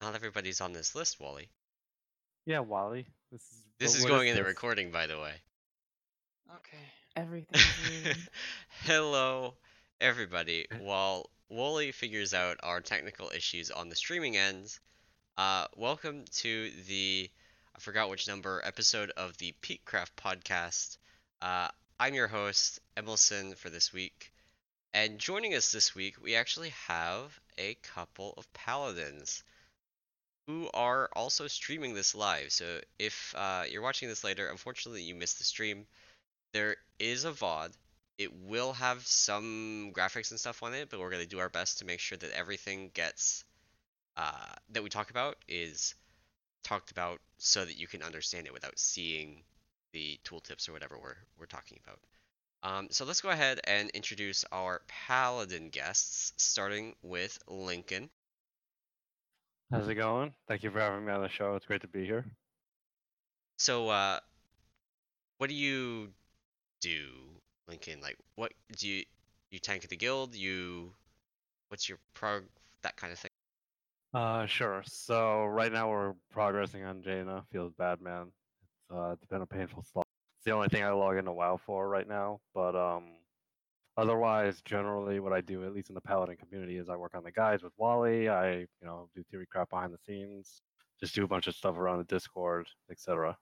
Not everybody's on this list, Wally. Yeah, Wally. This is What going is in the this? recording, by the way. Okay. Everything's ruined. Hello, everybody. While Wally figures out our technical issues on the streaming ends, welcome to I forgot which number, episode of the Peakcraft podcast. Uh, I'm your host, Emerson, for this week. And joining us this week, we actually have a couple of paladins who are also streaming this live. So if you're watching this later, unfortunately you missed the stream. There is a VOD. It will have some graphics and stuff on it, but we're going to do our best to make sure that everything gets that we talk about is talked about so that you can understand it without seeing the tooltips or whatever we're talking about. So let's go ahead and introduce our paladin guests, starting with Lincoln. How's it going? Thank you for having me on the show. It's great to be here. So, what do you do, Lincoln? Like, what do you tank at the guild? What's your prog, that kind of thing? Sure. So right now we're progressing on Jaina. Feels bad, man. It's been a painful slog. It's the only thing I log into WoW for right now. But otherwise, generally, what I do, at least in the Paladin community, is I work on the guides with Wally. I do theory crap behind the scenes. Just do a bunch of stuff around the Discord, etc.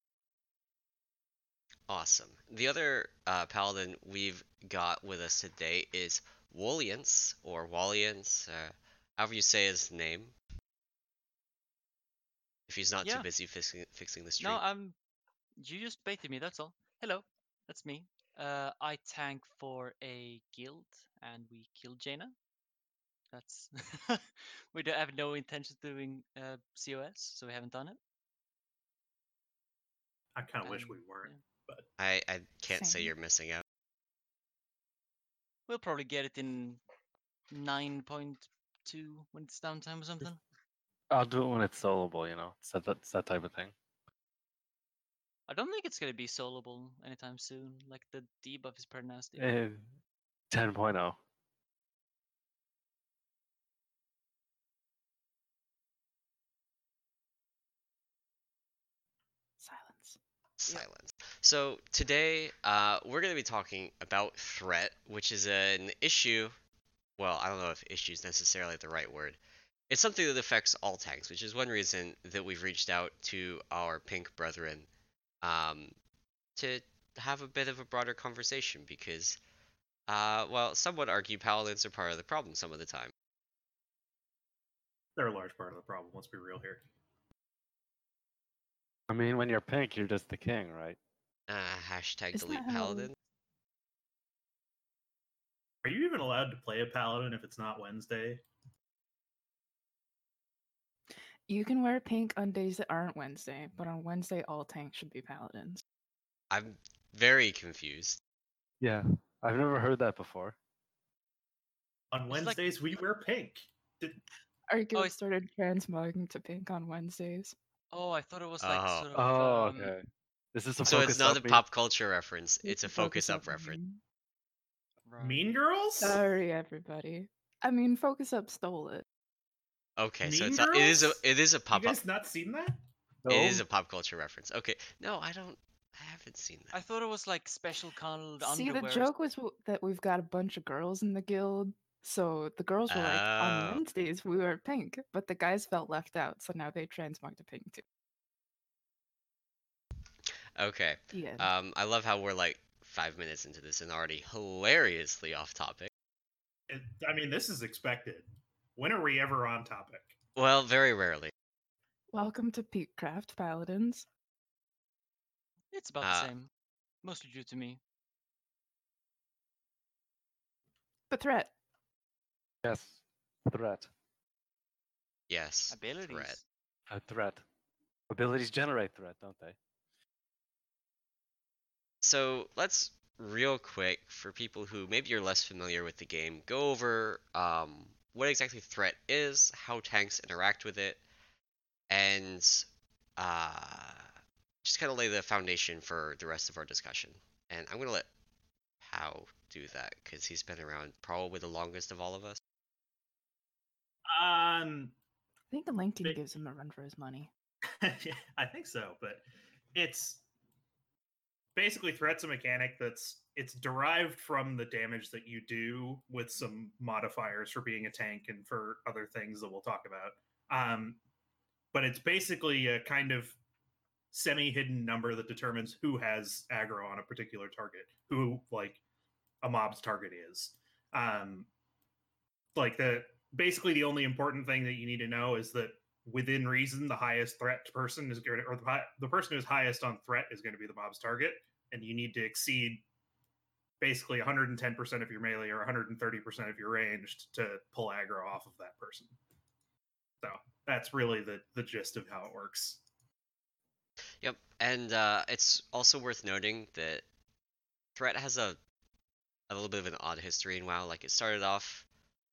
Awesome. The other paladin we've got with us today is Walliance, or Walliance, however you say his name. If he's not too Yeah. busy fixing the stream. No, you just baited me, that's all. Hello, that's me. I tank for a guild and we killed Jaina. That's we don't have no intention of doing COS, so we haven't done it. I kind of wish And, we weren't, yeah. but I can't say Same. you're missing out. We'll probably get it in 9.2 when it's downtime or something. I'll do it when it's soloable. It's that type of thing. I don't think it's gonna be soloable anytime soon. Like the debuff is pretty nasty. 10.0. Silence. Silence. So today, we're going to be talking about threat, which is an issue. Well, I don't know if issue is necessarily the right word. It's something that affects all tanks, which is one reason that we've reached out to our pink brethren um, to have a bit of a broader conversation because, well, some would argue paladins are part of the problem some of the time. they're a large part of the problem. Let's be real here. I mean, when you're pink, you're just the king, right? Hashtag Isn't delete that how- paladin. Are you even allowed to play a paladin if it's not Wednesday? You can wear pink on days that aren't Wednesday, but on Wednesday, all tanks should be paladins. I'm very confused. Yeah, I've never heard that before. On It's like- Wednesdays, we wear pink. Our guild it's- started transmogging to pink on Wednesdays. Oh, I thought it was like Oh. sort of. Oh, okay. Is this a So focus it's not up a pop culture reference. It's a focus up meme. reference. Right. Mean Girls? Sorry, everybody. I mean, Focus Up stole it. Okay, so Mean it's not, it is a Girls? You pop up. guys not seen that? It is a pop culture reference. Okay, no, I haven't seen I that. thought it was like special colored See, the underwear. joke was that we've got a bunch of girls in the guild. So the girls were like, on Oh. Wednesdays we wear pink, but the guys felt left out, so now they transmog to pink too. Okay. Yeah. I love how we're like 5 minutes into this and already hilariously off topic. I mean, this is expected. When are we ever on topic? Well, very rarely. Welcome to Peakcraft Paladins. It's about the same, mostly due to me. The threat. Yes, threat. Yes. Abilities. Threat. A threat. Abilities generate threat, don't they? So let's real quick for people who maybe you're less familiar with the game, go over what exactly threat is, how tanks interact with it, and just kind of lay the foundation for the rest of our discussion. And I'm gonna let Pow do that because he's been around probably the longest of all of us. think the Link team They- gives him a run for his money. Yeah, I think so, but it's basically threat's a mechanic it's derived from the damage that you do with some modifiers for being a tank and for other things that we'll talk about. But it's basically a kind of semi-hidden number that determines who has aggro on a particular target, who like a mob's target is. Like basically the only important thing that you need to know is that within reason, the highest threat person is going to, or the person who's highest on threat is going to be the mob's target, and you need to exceed basically 110% of your melee or 130% of your ranged to pull aggro off of that person. So that's really the gist of how it works. Yep, and it's also worth noting that threat has a little bit of an odd history in WoW. Like it started off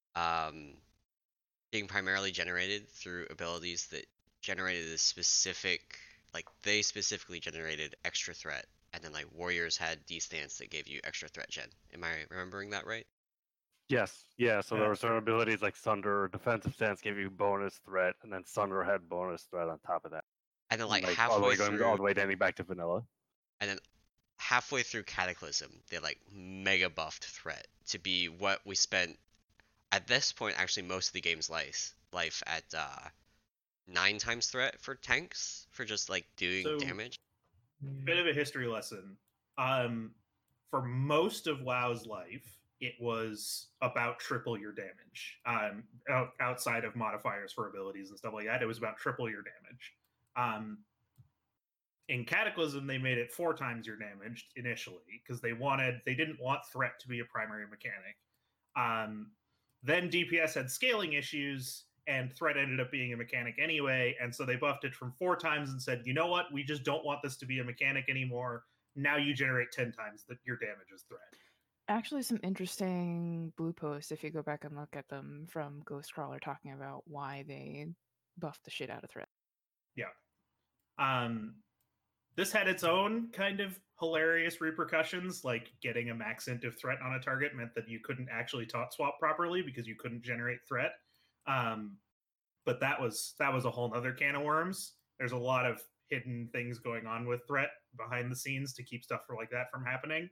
being primarily generated through abilities that generated a specific, like they specifically generated extra threat, and then like warriors had D-stance that gave you extra threat gen. Am I remembering that right? Yes, yeah. So there Yeah. were certain abilities like Sunder, defensive stance gave you bonus threat, and then Sunder had bonus threat on top of that. And then like all the halfway way going through, all the way ending back to vanilla. and then halfway through Cataclysm, they like mega buffed threat to be what we spent at this point actually most of the game's life at 9 times threat for tanks for just like doing So- damage. Bit of a history lesson. For most of WoW's life, it was about triple your damage. Outside of modifiers for abilities and stuff like that, it was about triple your damage. In Cataclysm, they made it 4 times your damage initially because they didn't want threat to be a primary mechanic. Then DPS had scaling issues, and threat ended up being a mechanic anyway, and so they buffed it from 4 times and said, you know what, we just don't want this to be a mechanic anymore. Now you generate 10 times your damage as threat. Actually, some interesting blue posts, if you go back and look at them, from Ghostcrawler talking about why they buffed the shit out of threat. Yeah. This had its own kind of hilarious repercussions, like getting a max int of threat on a target meant that you couldn't actually taunt swap properly because you couldn't generate threat. But that was a whole nother can of worms. There's a lot of hidden things going on with threat behind the scenes to keep stuff like that from happening.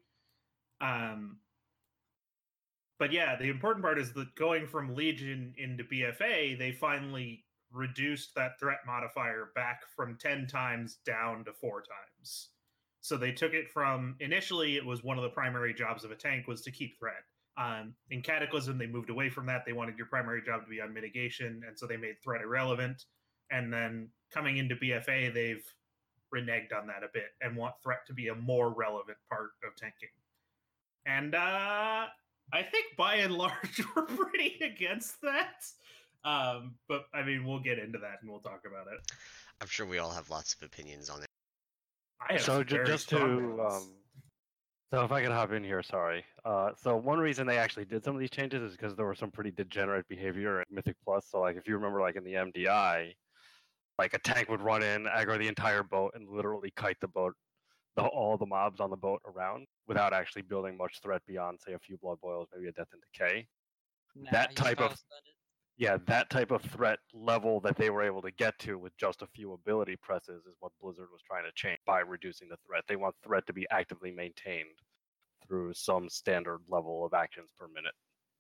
But yeah, the important part is that going from Legion into BFA, they finally reduced that threat modifier back from 10 times down to 4 times. So they took it from, initially it was one of the primary jobs of a tank was to keep threat. In Cataclysm, they moved away from that. They wanted your primary job to be on mitigation, and so they made threat irrelevant. And then coming into BFA, they've reneged on that a bit and want threat to be a more relevant part of tanking. And I think by and large, we're pretty against that. But I mean, we'll get into that and we'll talk about it. I'm sure we all have lots of opinions on it. I have So very just strong to ones. so if I could hop in here, sorry. So one reason they actually did some of these changes is because there was some pretty degenerate behavior in Mythic Plus. So like if you remember, like in the MDI, like a tank would run in, aggro the entire boat, and literally kite the boat, all the mobs on the boat around without actually building much threat beyond, say, a few blood boils, maybe a death and decay. Nah, That you type of- fast on it. Yeah, that type of threat level that they were able to get to with just a few ability presses is what Blizzard was trying to change by reducing the threat. They want threat to be actively maintained through some standard level of actions per minute.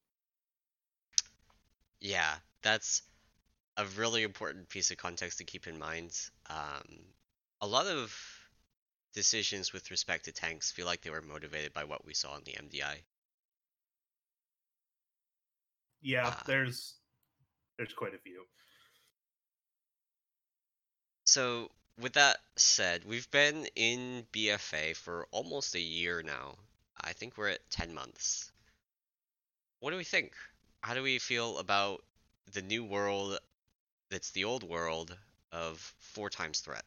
Yeah, that's a really important piece of context to keep in mind. A lot of decisions with respect to tanks feel like they were motivated by what we saw in the MDI. Yeah, Ah. there's quite a few. So, with that said, we've been in BFA for almost a year now. I think we're at 10 months. What do we think? How do we feel about the new world that's the old world of 4 times threat?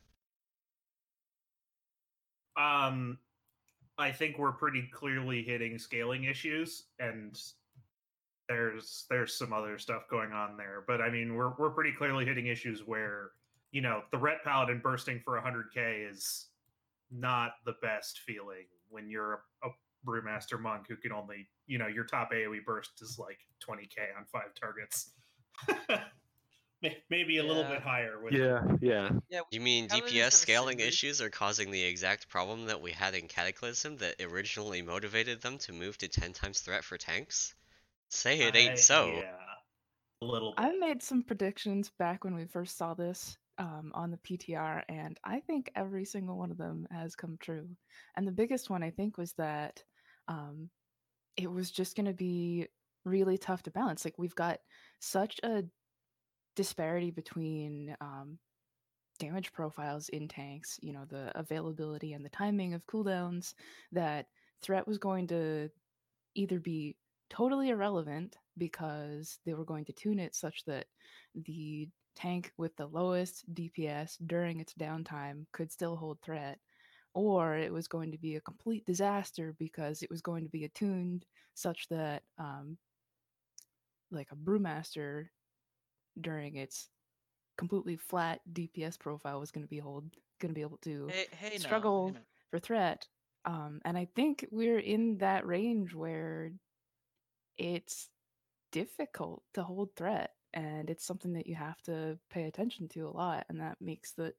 I think we're pretty clearly hitting scaling issues, and there's some other stuff going on there. But I mean, we're pretty clearly hitting issues where, you know, the Ret Paladin bursting for 100k is not the best feeling when you're a Brewmaster monk who can only, you know, your top AoE burst is like 20k on 5 targets. Maybe a little Yeah. bit higher. With Yeah. Yeah, You mean Paladins DPS have a scaling similar issues are causing the exact problem that we had in Cataclysm that originally motivated them to move to 10 times threat for tanks? Say it ain't so. Yeah, a little bit. I made some predictions back when we first saw this on the PTR, and I think every single one of them has come true. And the biggest one, I think, was that it was just going to be really tough to balance. Like, we've got such a disparity between damage profiles in tanks, the availability and the timing of cooldowns, that threat was going to either be totally irrelevant because they were going to tune it such that the tank with the lowest DPS during its downtime could still hold threat, or it was going to be a complete disaster because it was going to be attuned such that like a brewmaster during its completely flat DPS profile was going to be able to Hey, struggle for threat. And I think we're in that range where it's difficult to hold threat, and it's something that you have to pay attention to a lot, and that makes that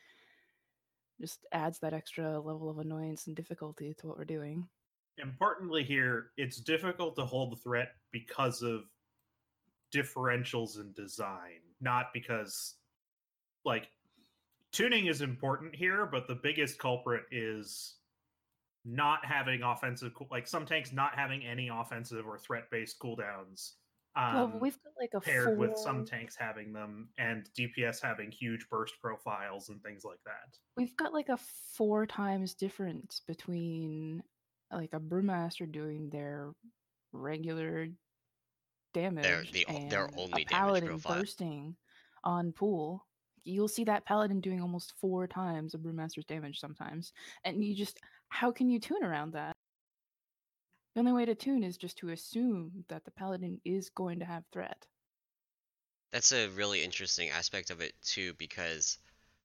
just adds that extra level of annoyance and difficulty to what we're doing. Importantly here, it's difficult to hold the threat because of differentials in design, not because like tuning is important here, but the biggest culprit is not having offensive, like some tanks not having any offensive or threat-based cooldowns. Well, we've got like a paired with some tanks having them and DPS having huge burst profiles and things like that. We've got like a 4 times difference between like a brewmaster doing their regular damage their and only a paladin damage profile. bursting on pool. You'll see that paladin doing almost 4 times a brewmaster's damage sometimes, and how can you tune around that? The only way to tune is just to assume that the paladin is going to have threat. That's a really interesting aspect of it too, because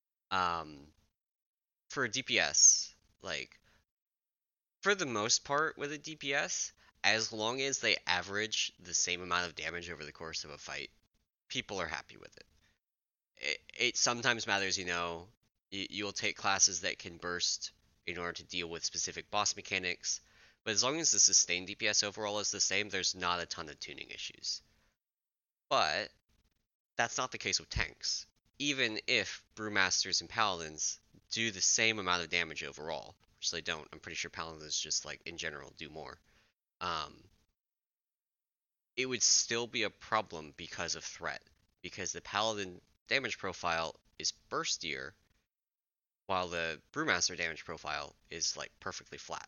for DPS, like for the most part with a DPS, as long as they average the same amount of damage over the course of a fight, people are happy with it. It sometimes matters, you'll take classes that can burst in order to deal with specific boss mechanics, but as long as the sustained DPS overall is the same, there's not a ton of tuning issues. But that's not the case with tanks. Even if brewmasters and paladins do the same amount of damage overall, which they don't, I'm pretty sure paladins just like in general do more. It would still be a problem because of threat, because the paladin damage profile is burstier, while the brewmaster damage profile is like perfectly flat.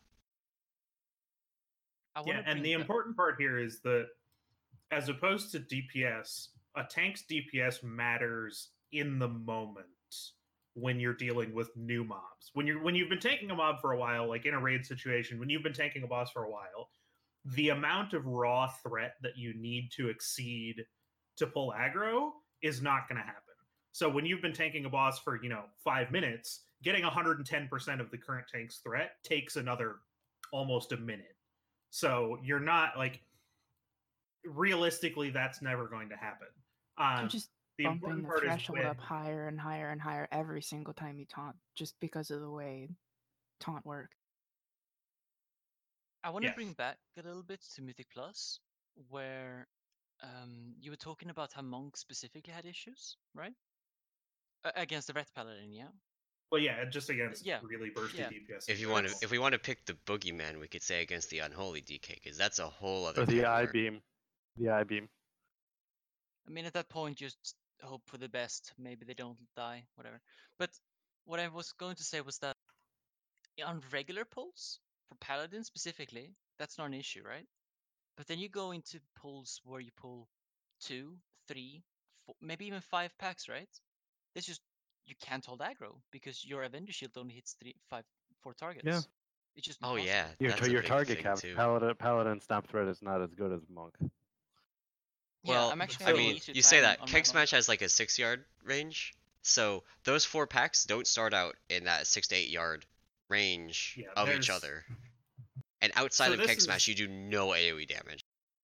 Yeah, and the important part here is that as opposed to DPS, a tank's DPS matters in the moment when you're dealing with new mobs. When you've been tanking a mob for a while, like in a raid situation, when you've been tanking a boss for a while, the amount of raw threat that you need to exceed to pull aggro is not going to happen. So when you've been tanking a boss for, 5 minutes, getting 110% of the current tank's threat takes another almost a minute. So you're not like realistically that's never going to happen. You're just bumping the threshold up higher and higher and higher every single time you taunt, just because of the way taunt works. I want to bring back a little bit to Mythic Plus, where you were talking about how Monk specifically had issues, right? Against the Ret Paladin, yeah? Well, yeah, just against really bursty DPS. If we want to pick the boogeyman, we could say against the Unholy DK, because that's a whole other. Or the I-beam. The I-beam. I mean, at that point, just hope for the best. Maybe they don't die, whatever. But what I was going to say was that on regular pulls, for Paladin specifically, that's not an issue, right? But then you go into pulls where you pull 2, 3, 4, maybe even 5 packs, right? It's just you can't hold aggro because your Avenger Shield only hits 4 targets. Yeah. It's just impossible. Yeah. Your target cap. Paladin snap threat is not as good as Monk. Well, yeah, I'm actually I mean, you say that Keg Smash has like a 6-yard range, so those 4 packs don't start out in that 6 to 8 yard range of each other. And outside of Keg Smash, you do no AoE damage.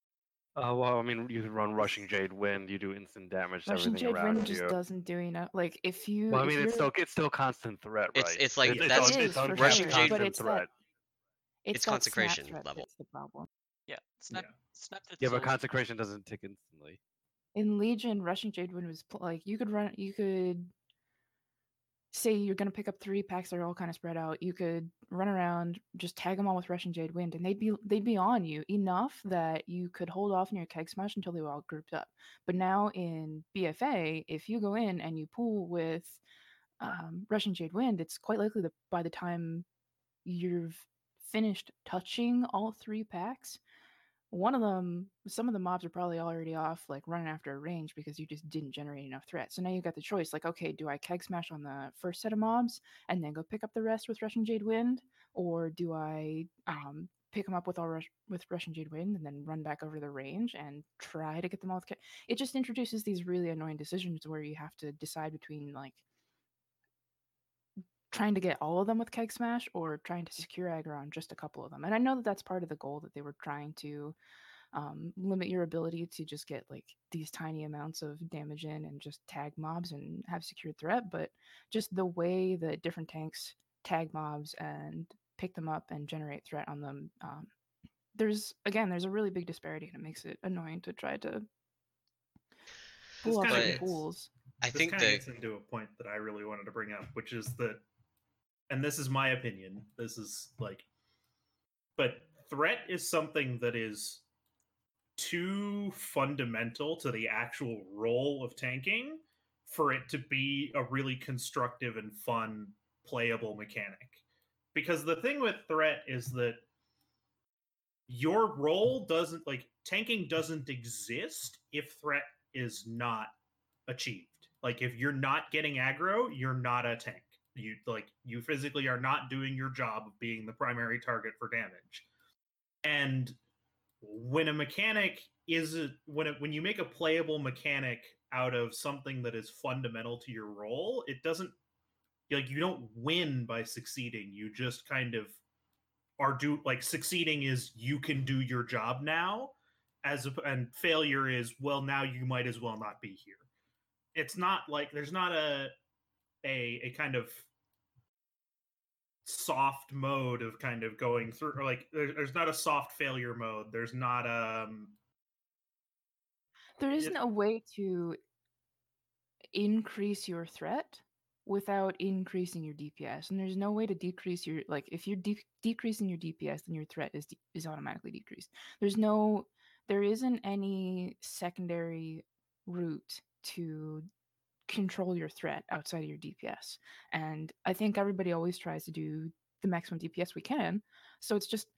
Well, I mean, you can run Rushing Jade Wind. You do instant damage to Rushing everything Jade around Wind just you. doesn't do enough. Like if you, Well, I if mean, you're, it's still constant threat, right? It's like it's that's it is for uncapped Rushing sure, Jade- but constant it's threat. it's It's that consecration snap threat level. that's the problem. Yeah, snap Yeah. snap threat Yeah, is but always consecration doesn't tick instantly. In Legion, Rushing Jade Wind was like you could say you're gonna pick up 3 packs that are all kind of spread out. You could run around, just tag them all with Rushing Jade Wind, and they'd be on you enough that you could hold off in your keg smash until they were all grouped up. But now in BFA, if you go in and you pull with Rushing Jade Wind, it's quite likely that by the time you've finished touching all 3 packs, some of the mobs are probably already off, like running after a range because you just didn't generate enough threat. So now you got the choice, like, okay, do I keg smash on the first set of mobs and then go pick up the rest with Rushing Jade Wind, or do I pick them up with with Rushing Jade Wind and then run back over the range and try to get them all? It just introduces these really annoying decisions where you have to decide between like trying to get all of them with keg smash or trying to secure aggro on just a couple of them. And I know that that's part of the goal, that they were trying to limit your ability to just get like these tiny amounts of damage in and just tag mobs and have secured threat, but just the way that different tanks tag mobs and pick them up and generate threat on them, there's a really big disparity, and it makes it annoying to try to pull off kinda certain gets- pools. I This think kind of that gets into a point that I really wanted to bring up, which is that, and this is my opinion, this is like, but threat is something that is too fundamental to the actual role of tanking for it to be a really constructive and fun playable mechanic. Because the thing with threat is that your role doesn't, like, tanking doesn't exist if threat is not achieved. Like, if you're not getting aggro, you're not a tank. You physically are not doing your job of being the primary target for damage. And when a mechanic is when you make a playable mechanic out of something that is fundamental to your role, it doesn't, like, you don't win by succeeding. You just kind of succeeding is you can do your job now, and failure is, well, now you might as well not be here. It's not like there's not a kind of soft mode of kind of going through, or like there's not a soft failure mode. There's not There isn't a way to increase your threat without increasing your DPS, and there's no way to decrease your, like, if you're decreasing your DPS, then your threat is automatically decreased. There isn't any secondary route to control your threat outside of your DPS, and I think everybody always tries to do the maximum DPS we can. So it's just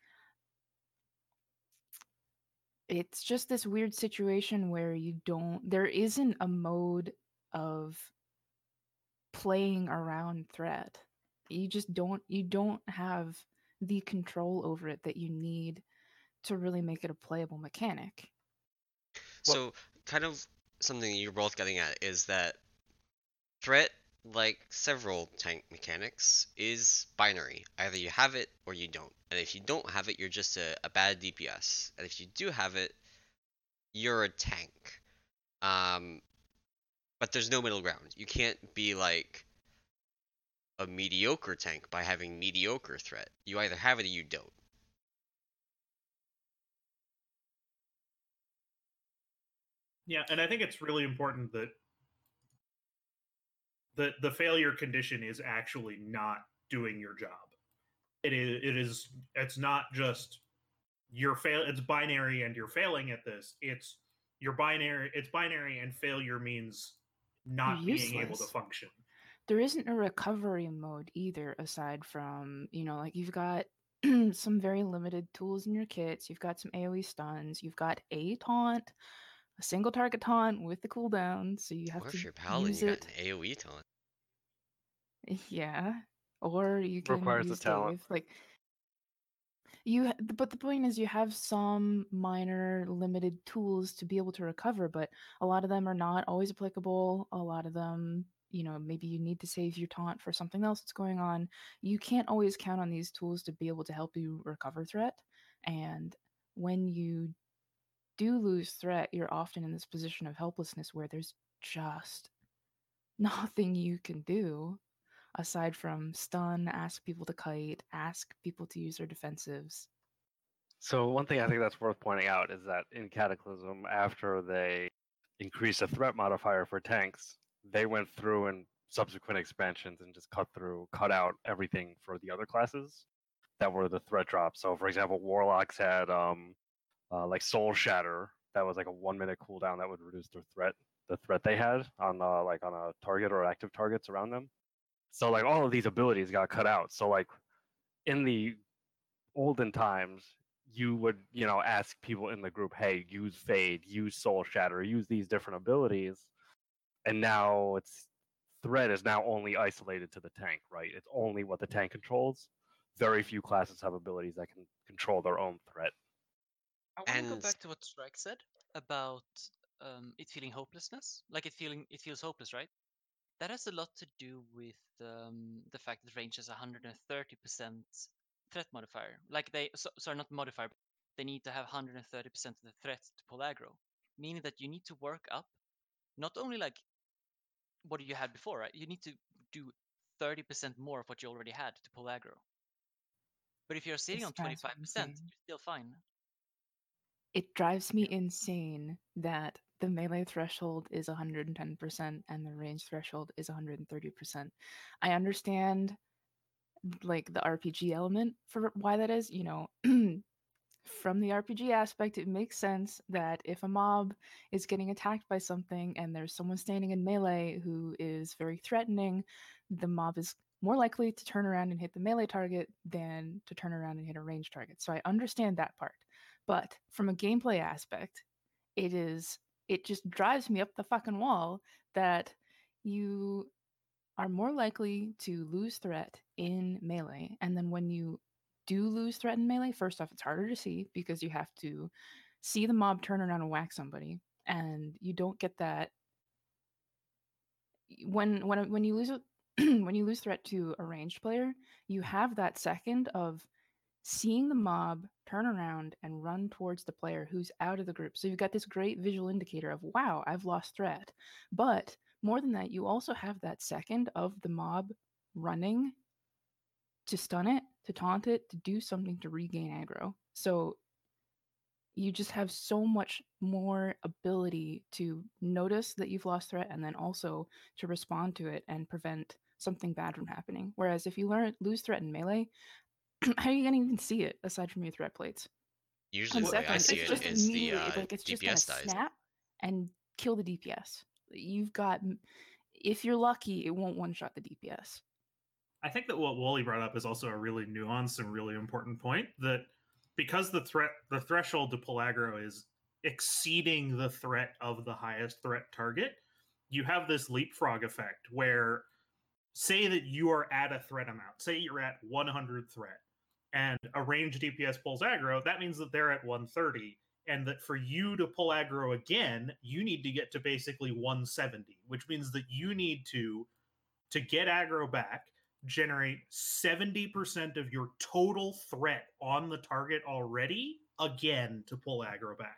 this weird situation where there isn't a mode of playing around threat. You don't have the control over it that you need to really make it a playable mechanic. so kind of something you're both getting at is that threat, like several tank mechanics, is binary. Either you have it or you don't. And if you don't have it, you're just a bad DPS. And if you do have it, you're a tank. But there's no middle ground. You can't be like a mediocre tank by having mediocre threat. You either have it or you don't. Yeah, and I think it's really important that the failure condition is actually not doing your job. It's not just it's binary and you're failing at this. It's binary and failure means not being able to Useless. function. There isn't a recovery mode either, aside from, like, you've got some very limited tools in your kits. You've got some AoE stuns. You've got a taunt, a single target taunt with the cooldown, so you have Or to if you're paladin, use you it. got an AoE taunt. Yeah, or you can Requires a use talent. Dave. Like, but the point is, you have some minor limited tools to be able to recover, but a lot of them are not always applicable. A lot of them, maybe you need to save your taunt for something else that's going on. You can't always count on these tools to be able to help you recover threat. And when you do lose threat, you're often in this position of helplessness where there's just nothing you can do aside from stun, ask people to kite, ask people to use their defensives. So one thing I think that's worth pointing out is that in Cataclysm, after they increased the threat modifier for tanks, they went through in subsequent expansions and just cut out everything for the other classes that were the threat drops. So for example, Warlocks had like Soul Shatter, that was like a 1 minute cooldown that would reduce the threat they had on like on a target or active targets around them. So like all of these abilities got cut out. So like in the olden times, you would, ask people in the group, hey, use Fade, use Soul Shatter, use these different abilities. And now threat is now only isolated to the tank, right? It's only what the tank controls. Very few classes have abilities that can control their own threat. I want to go And back to what Strike said about it feeling hopelessness. Like it feels hopeless, right? That has a lot to do with the fact that range has 130% threat modifier. Like sorry, not modifier. But they need to have 130% of the threat to pull aggro, meaning that you need to work up not only like what you had before, right? You need to do 30% more of what you already had to pull aggro. But if you're sitting on 25%, you're still fine. It drives me insane that the melee threshold is 110% and the range threshold is 130%. I understand like the RPG element for why that is, from the RPG aspect, it makes sense that if a mob is getting attacked by something and there's someone standing in melee who is very threatening, the mob is more likely to turn around and hit the melee target than to turn around and hit a ranged target. So I understand that part. But from a gameplay aspect, it just drives me up the fucking wall that you are more likely to lose threat in melee. And then when you do lose threat in melee, first off, it's harder to see because you have to see the mob turn around and whack somebody, and you don't get that when you lose when you lose threat to a ranged player. You have that second of seeing the mob turn around and run towards the player who's out of the group. So you've got this great visual indicator of, wow, I've lost threat. But more than that, you also have that second of the mob running to stun it, to taunt it, to do something to regain aggro. So you just have so much more ability to notice that you've lost threat and then also to respond to it and prevent something bad from happening. Whereas if you lose threat in melee, how are you going to even see it aside from your threat plates? usually the way I see it is the it's just DPS gonna dies. snap and kill the DPS. You've got, if you're lucky, it won't one-shot the DPS. I think that what Wooly brought up is also a really nuanced and really important point, that because the threshold to pull aggro is exceeding the threat of the highest threat target, you have this leapfrog effect where, say that you are at a threat amount, say you're at 100 threat, and a ranged DPS pulls aggro, that means that they're at 130, and that for you to pull aggro again, you need to get to basically 170, which means that you need to get aggro back, generate 70% of your total threat on the target already again to pull aggro back.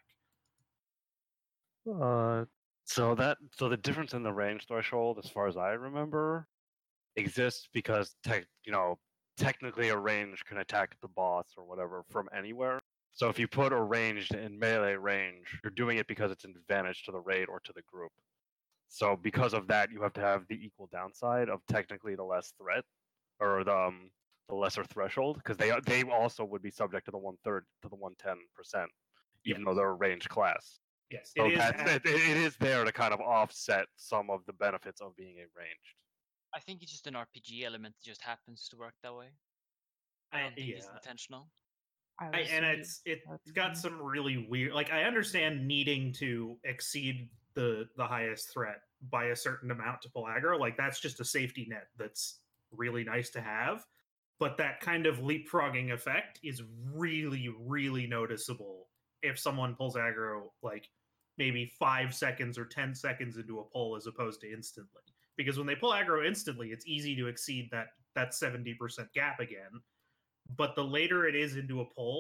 So the difference in the range threshold, as far as I remember, exists because technically a range can attack the boss or whatever from anywhere. So if you put a ranged in melee range, you're doing it because it's an advantage to the raid or to the group. So because of that, you have to have the equal downside of technically the less threat or the lesser threshold, because they also would be subject to the 1/3 to the 110%, even though they're a ranged class. Yes, so it is there to kind of offset some of the benefits of being a ranged. I think it's just an RPG element that just happens to work that way. I don't think it's intentional. And it's got some really weird, like, I understand needing to exceed the highest threat by a certain amount to pull aggro. Like, that's just a safety net that's really nice to have. But that kind of leapfrogging effect is really, really noticeable if someone pulls aggro, like, maybe 5 seconds or 10 seconds into a pull as opposed to instantly. Because when they pull aggro instantly, it's easy to exceed that 70% gap again. But the later it is into a pull,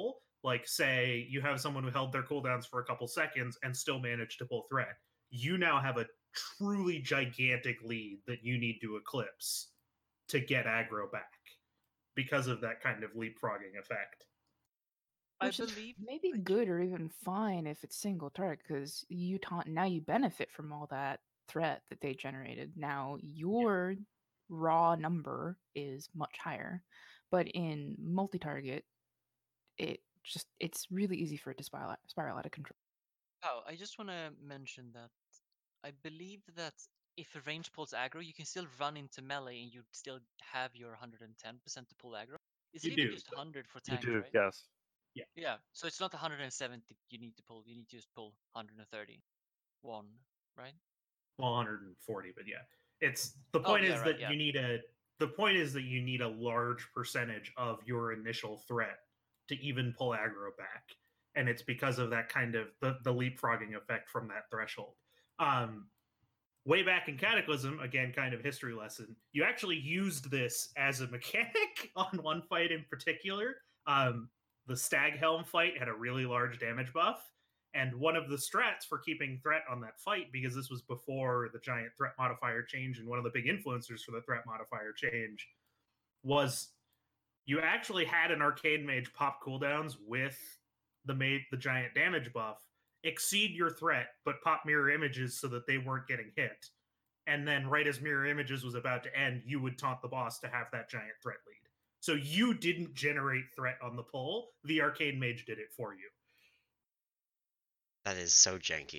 Like, say you have someone who held their cooldowns for a couple seconds and still managed to pull threat. You now have a truly gigantic lead that you need to eclipse to get aggro back because of that kind of leapfrogging effect. I Which is believe maybe I- good or even fine if it's single target, because you taunt now you benefit from all that threat that they generated. Now your raw number is much higher, but in multi-target, it's really easy for it to spiral out of control. Oh, I just want to mention that I believe that if a range pulls aggro, you can still run into melee and you'd still have your 110% to pull aggro. Is it You even do, just but 100 for You tanks, do, right? yes. Yeah, so it's not 170 you need to pull. You need to just pull 131, right? well, 140, but yeah. It's the Oh, point yeah, is right, that yeah. you need a large percentage of your initial threat to even pull aggro back. And it's because of that kind of the leapfrogging effect from that threshold. Way back in Cataclysm, again, kind of history lesson, you actually used this as a mechanic on one fight in particular. The Stag Helm fight had a really large damage buff, and one of the strats for keeping threat on that fight, because this was before the giant threat modifier change, and one of the big influencers for the threat modifier change was you actually had an Arcane Mage pop cooldowns with the giant damage buff exceed your threat, but pop mirror images so that they weren't getting hit. And then, right as mirror images was about to end, you would taunt the boss to have that giant threat lead. So you didn't generate threat on the pull; the Arcane Mage did it for you. That is so janky.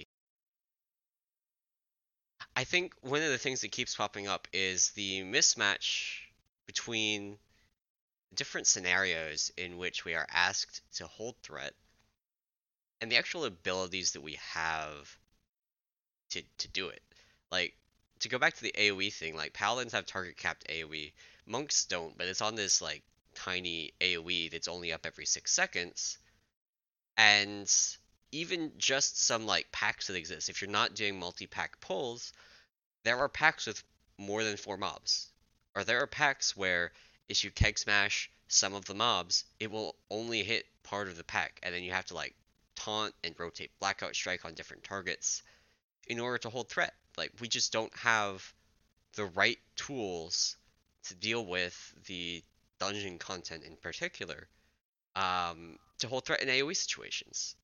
I think one of the things that keeps popping up is the mismatch between different scenarios in which we are asked to hold threat and the actual abilities that we have to do it. Like, to go back to the AoE thing, like paladins have target capped AoE, monks don't, but it's on this like tiny AoE that's only up every 6 seconds. And even just some like packs that exist, if you're not doing multi-pack pulls, there are packs with more than 4 mobs. Or there are packs where if you keg smash some of the mobs, it will only hit part of the pack, and then you have to like taunt and rotate blackout strike on different targets in order to hold threat. Like, we just don't have the right tools to deal with the dungeon content in particular, to hold threat in AoE situations.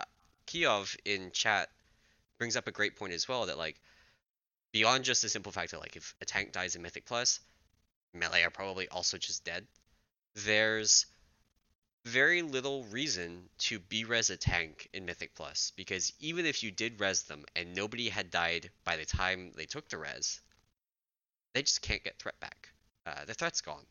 Kiov in chat brings up a great point as well, that like beyond just the simple fact that like if a tank dies in Mythic Plus, melee are probably also just dead. There's very little reason to be-res a tank in Mythic Plus, because even if you did res them and nobody had died by the time they took the res, they just can't get threat back. The threat's gone.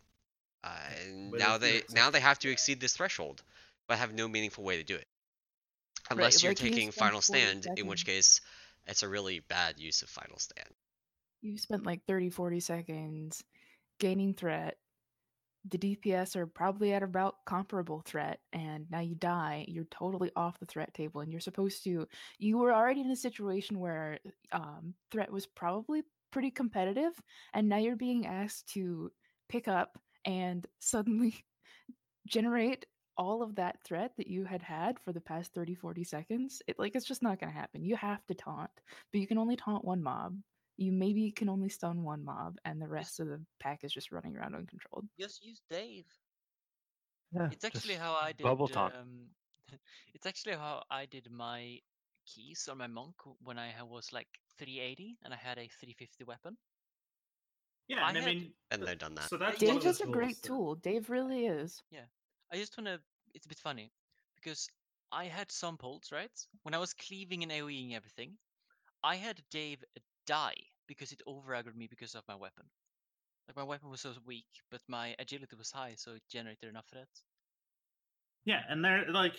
And But now if you they have to yeah. exceed this threshold, but have no meaningful way to do it. Right, Unless you're like you taking spent Final 40 Stand, in which seconds. case it's a really bad use of Final Stand. You spent like 30-40 seconds gaining threat. The DPS are probably at about comparable threat, and now you die. You're totally off the threat table, and you were already in a situation where threat was probably pretty competitive, and now you're being asked to pick up and suddenly generate all of that threat that you had for the past 30-40 seconds. It's just not going to happen. You have to taunt, but you can only taunt one mob. You maybe can only stun one mob, and the rest of the pack is just running around uncontrolled. Just use Dave. Yeah, It's actually just how I did. bubble taunt. It's actually how I did my keys on my monk when I was like 380 and I had a 350 weapon. Yeah, and I had- mean, And they've done that. so that's Yeah, one Dave of the is a tools. great tool. Dave really is. Yeah, I just wanna. It's a bit funny because I had some pulls right when I was cleaving and AoEing everything. I had Dave die because it over-aggroed me because of my weapon. Like my weapon was so weak, but my agility was high, so it generated enough threats. Yeah, and they're like,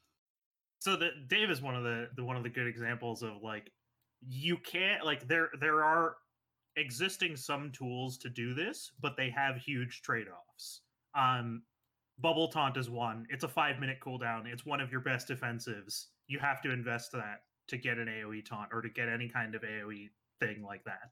so that Dave is one of the good examples of like, you can't like there are existing some tools to do this, but they have huge trade-offs. Bubble taunt is one. It's a 5-minute cooldown. It's one of your best defensives. You have to invest that to get an AoE taunt or to get any kind of AoE thing like that.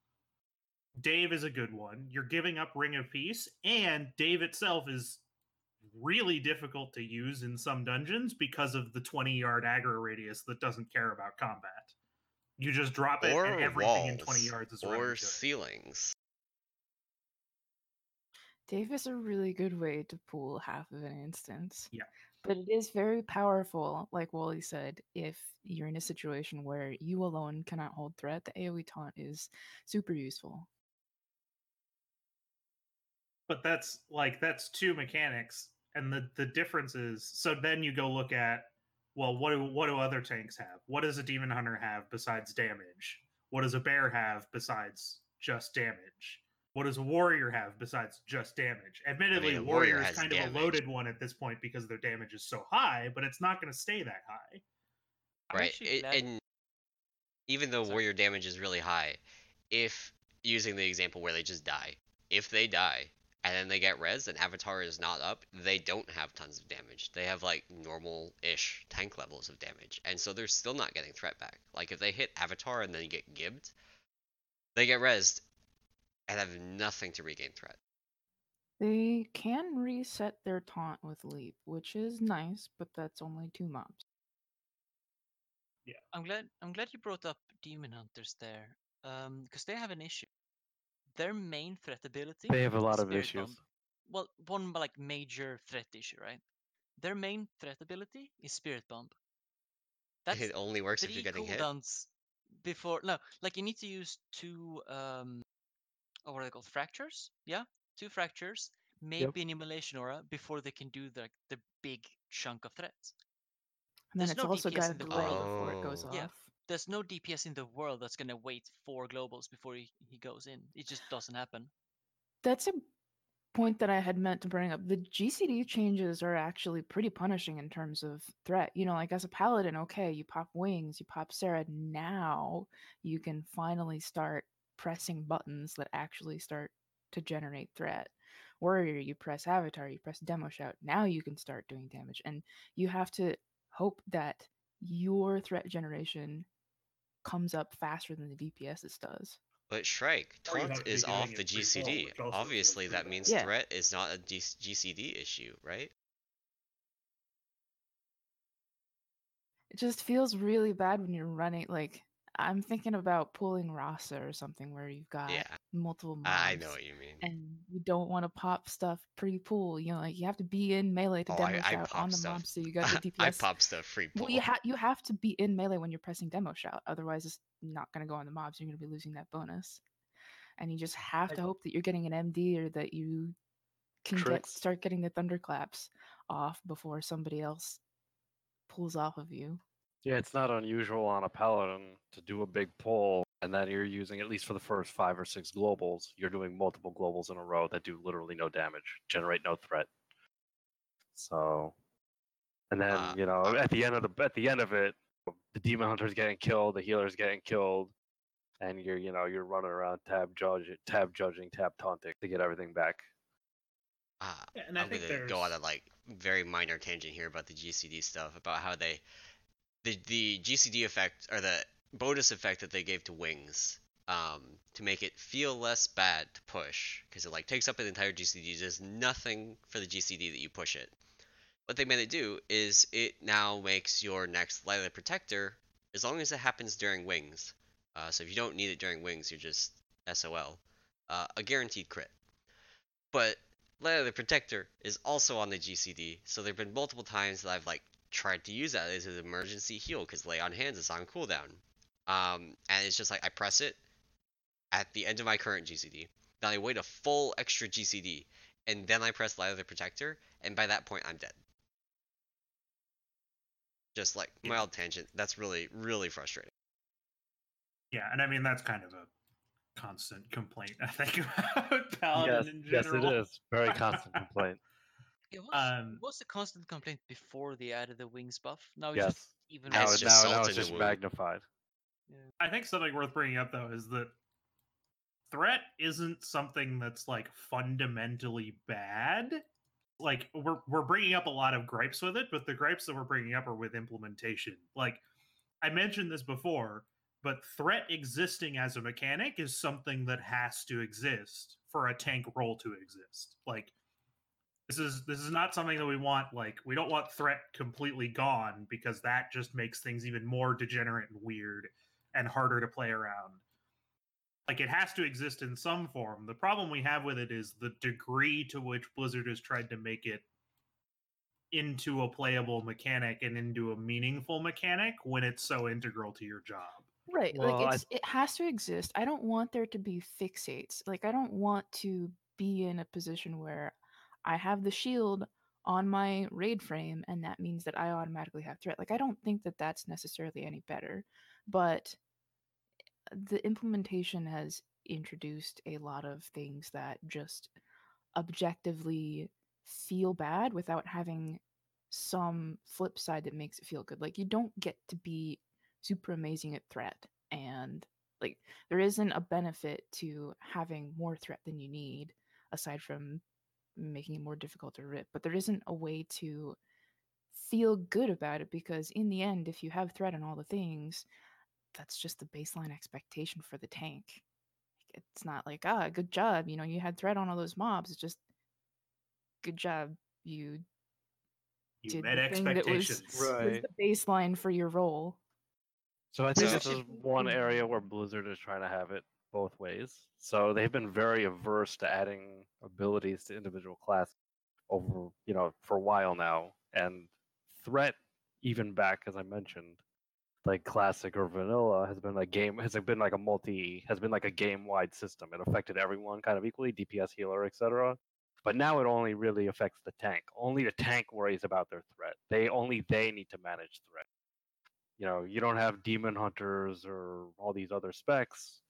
Dave is a good one. You're giving up Ring of Peace, and Dave itself is really difficult to use in some dungeons because of the 20-yard aggro radius that doesn't care about combat. You just drop it, and Or everything in 20 walls, yards is running or to it. ceilings. Dave is a really good way to pull half of an instance. Yeah. But it is very powerful, like Wally said, if you're in a situation where you alone cannot hold threat, the AoE taunt is super useful. But that's two mechanics, and the difference is, so then you go look at, well, what do other tanks have? What does a demon hunter have besides damage? What does a bear have besides just damage? What does a warrior have besides just damage? Admittedly, a warrior warrior is has kind of damage. a loaded one at this point because their damage is so high, but it's not going to stay that high. I'm Right, actually glad- and even though Sorry. warrior damage is really high, if, using the example where they just die, if they die, and then they get res and Avatar is not up, they don't have tons of damage. They have like normal-ish tank levels of damage, and so they're still not getting threat back. Like if they hit Avatar and then get gibbed, they get resed and have nothing to regain threat. They can reset their taunt with leap, which is nice, but that's only 2 mobs. I'm glad you brought up demon hunters there, because they have an issue. Their main threat ability. They have a lot is of Spirit issues. Bomb. Well, one like major threat issue, right? Their main threat ability is Spirit Bomb. That's It only works if 3 you're getting hit. cooldowns before. No, like you need to use 2 what are they called? Fractures? Yeah, 2 fractures, maybe an immolation aura before they can do the big chunk of threats. And then There's it's no also DPS got in a the delay world. before it goes Oh. off. Yeah. There's no DPS in the world that's gonna wait 4 globals before he goes in. It just doesn't happen. That's a point that I had meant to bring up. The GCD changes are actually pretty punishing in terms of threat. You know, like as a paladin, okay, you pop wings, you pop Sarah. Now you can finally start pressing buttons that actually start to generate threat. Warrior, you press Avatar, you press Demo Shout. Now you can start doing damage. And you have to hope that your threat generation comes up faster than the DPS's does. But Shrike, Or you have taunt to be is doing off it the pre-roll, GCD. which also Obviously, feels that pretty means bad. Yeah. threat is not a GCD issue, right? It just feels really bad when you're running. Like, I'm thinking about pulling Rasa or something where you've got Yeah, multiple mobs. I know what you mean. And you don't want to pop stuff pre-pull. You know, like you have to be in melee to Oh, demo I shout pop on the stuff. mob, so you got the DPS. I pop stuff free pull. Well, you have to be in melee when you're pressing demo shout. Otherwise, it's not going to go on the mobs. You're going to be losing that bonus. And you just have to hope that you're getting an MD or that you can start getting the thunderclaps off before somebody else pulls off of you. Yeah, it's not unusual on a paladin to do a big pull, and then you're using, at least for the first 5 or 6 globals, you're doing multiple globals in a row that do literally no damage, generate no threat. So, and then at the end of it, the demon hunter's getting killed, the healer's getting killed, and you're running around tab judging, tab taunting to get everything back. Yeah, and I I'm think gonna go on there's- a like very minor tangent here about the GCD stuff, about how the GCD effect, or the bonus effect that they gave to wings, to make it feel less bad to push, because it like takes up an entire GCD. There's nothing for the GCD that you push it. What they made it do is it now makes your next Light of the Protector, as long as it happens during wings, so if you don't need it during wings, you're just SOL, a guaranteed crit. But Light of the Protector is also on the GCD, so there have been multiple times that I've like tried to use that as an emergency heal, because Lay on Hands is on cooldown. And it's just like I press it at the end of my current GCD, then I wait a full extra GCD, and then I press Light of the Protector, and by that point I'm dead. Just like mild tangent. That's really, really frustrating. Yeah, and I mean that's kind of a constant complaint, I think, about Paladin in general. Yes, it is. Very constant complaint. It Um, was a constant complaint before they added the wings buff. Now it's Yes. just even Now worse. it's just now salt it's in the just wound. magnified. I think something worth bringing up though is that threat isn't something that's like fundamentally bad. Like we're bringing up a lot of gripes with it, but the gripes that we're bringing up are with implementation. Like I mentioned this before, but threat existing as a mechanic is something that has to exist for a tank role to exist. Like This is not something that we want. Like, we don't want threat completely gone, because that just makes things even more degenerate and weird and harder to play around. Like, it has to exist in some form. The problem we have with it is the degree to which Blizzard has tried to make it into a playable mechanic and into a meaningful mechanic when it's so integral to your job. Right. Well, Like it has to exist. I don't want there to be fixates. Like I don't want to be in a position where I have the shield on my raid frame and that means that I automatically have threat. Like I don't think that that's necessarily any better. But the implementation has introduced a lot of things that just objectively feel bad without having some flip side that makes it feel good. Like you don't get to be super amazing at threat, and like there isn't a benefit to having more threat than you need aside from making it more difficult to rip, but there isn't a way to feel good about it because in the end if you have threat on all the things, that's just the baseline expectation for the tank. It's not like, good job, you had threat on all those mobs. It's just good job, you You did met the thing that was expectations. Right. the baseline for your role. So I think So- this is one area where Blizzard is trying to have it both ways. So they've been very averse to adding abilities to individual classes over, for a while now. And threat, even back as I mentioned, like classic or vanilla, has been like a game-wide system. It affected everyone kind of equally, DPS, healer, etc. But now it only really affects the tank. Only the tank worries about their threat. They need to manage threat. You don't have demon hunters or all these other specs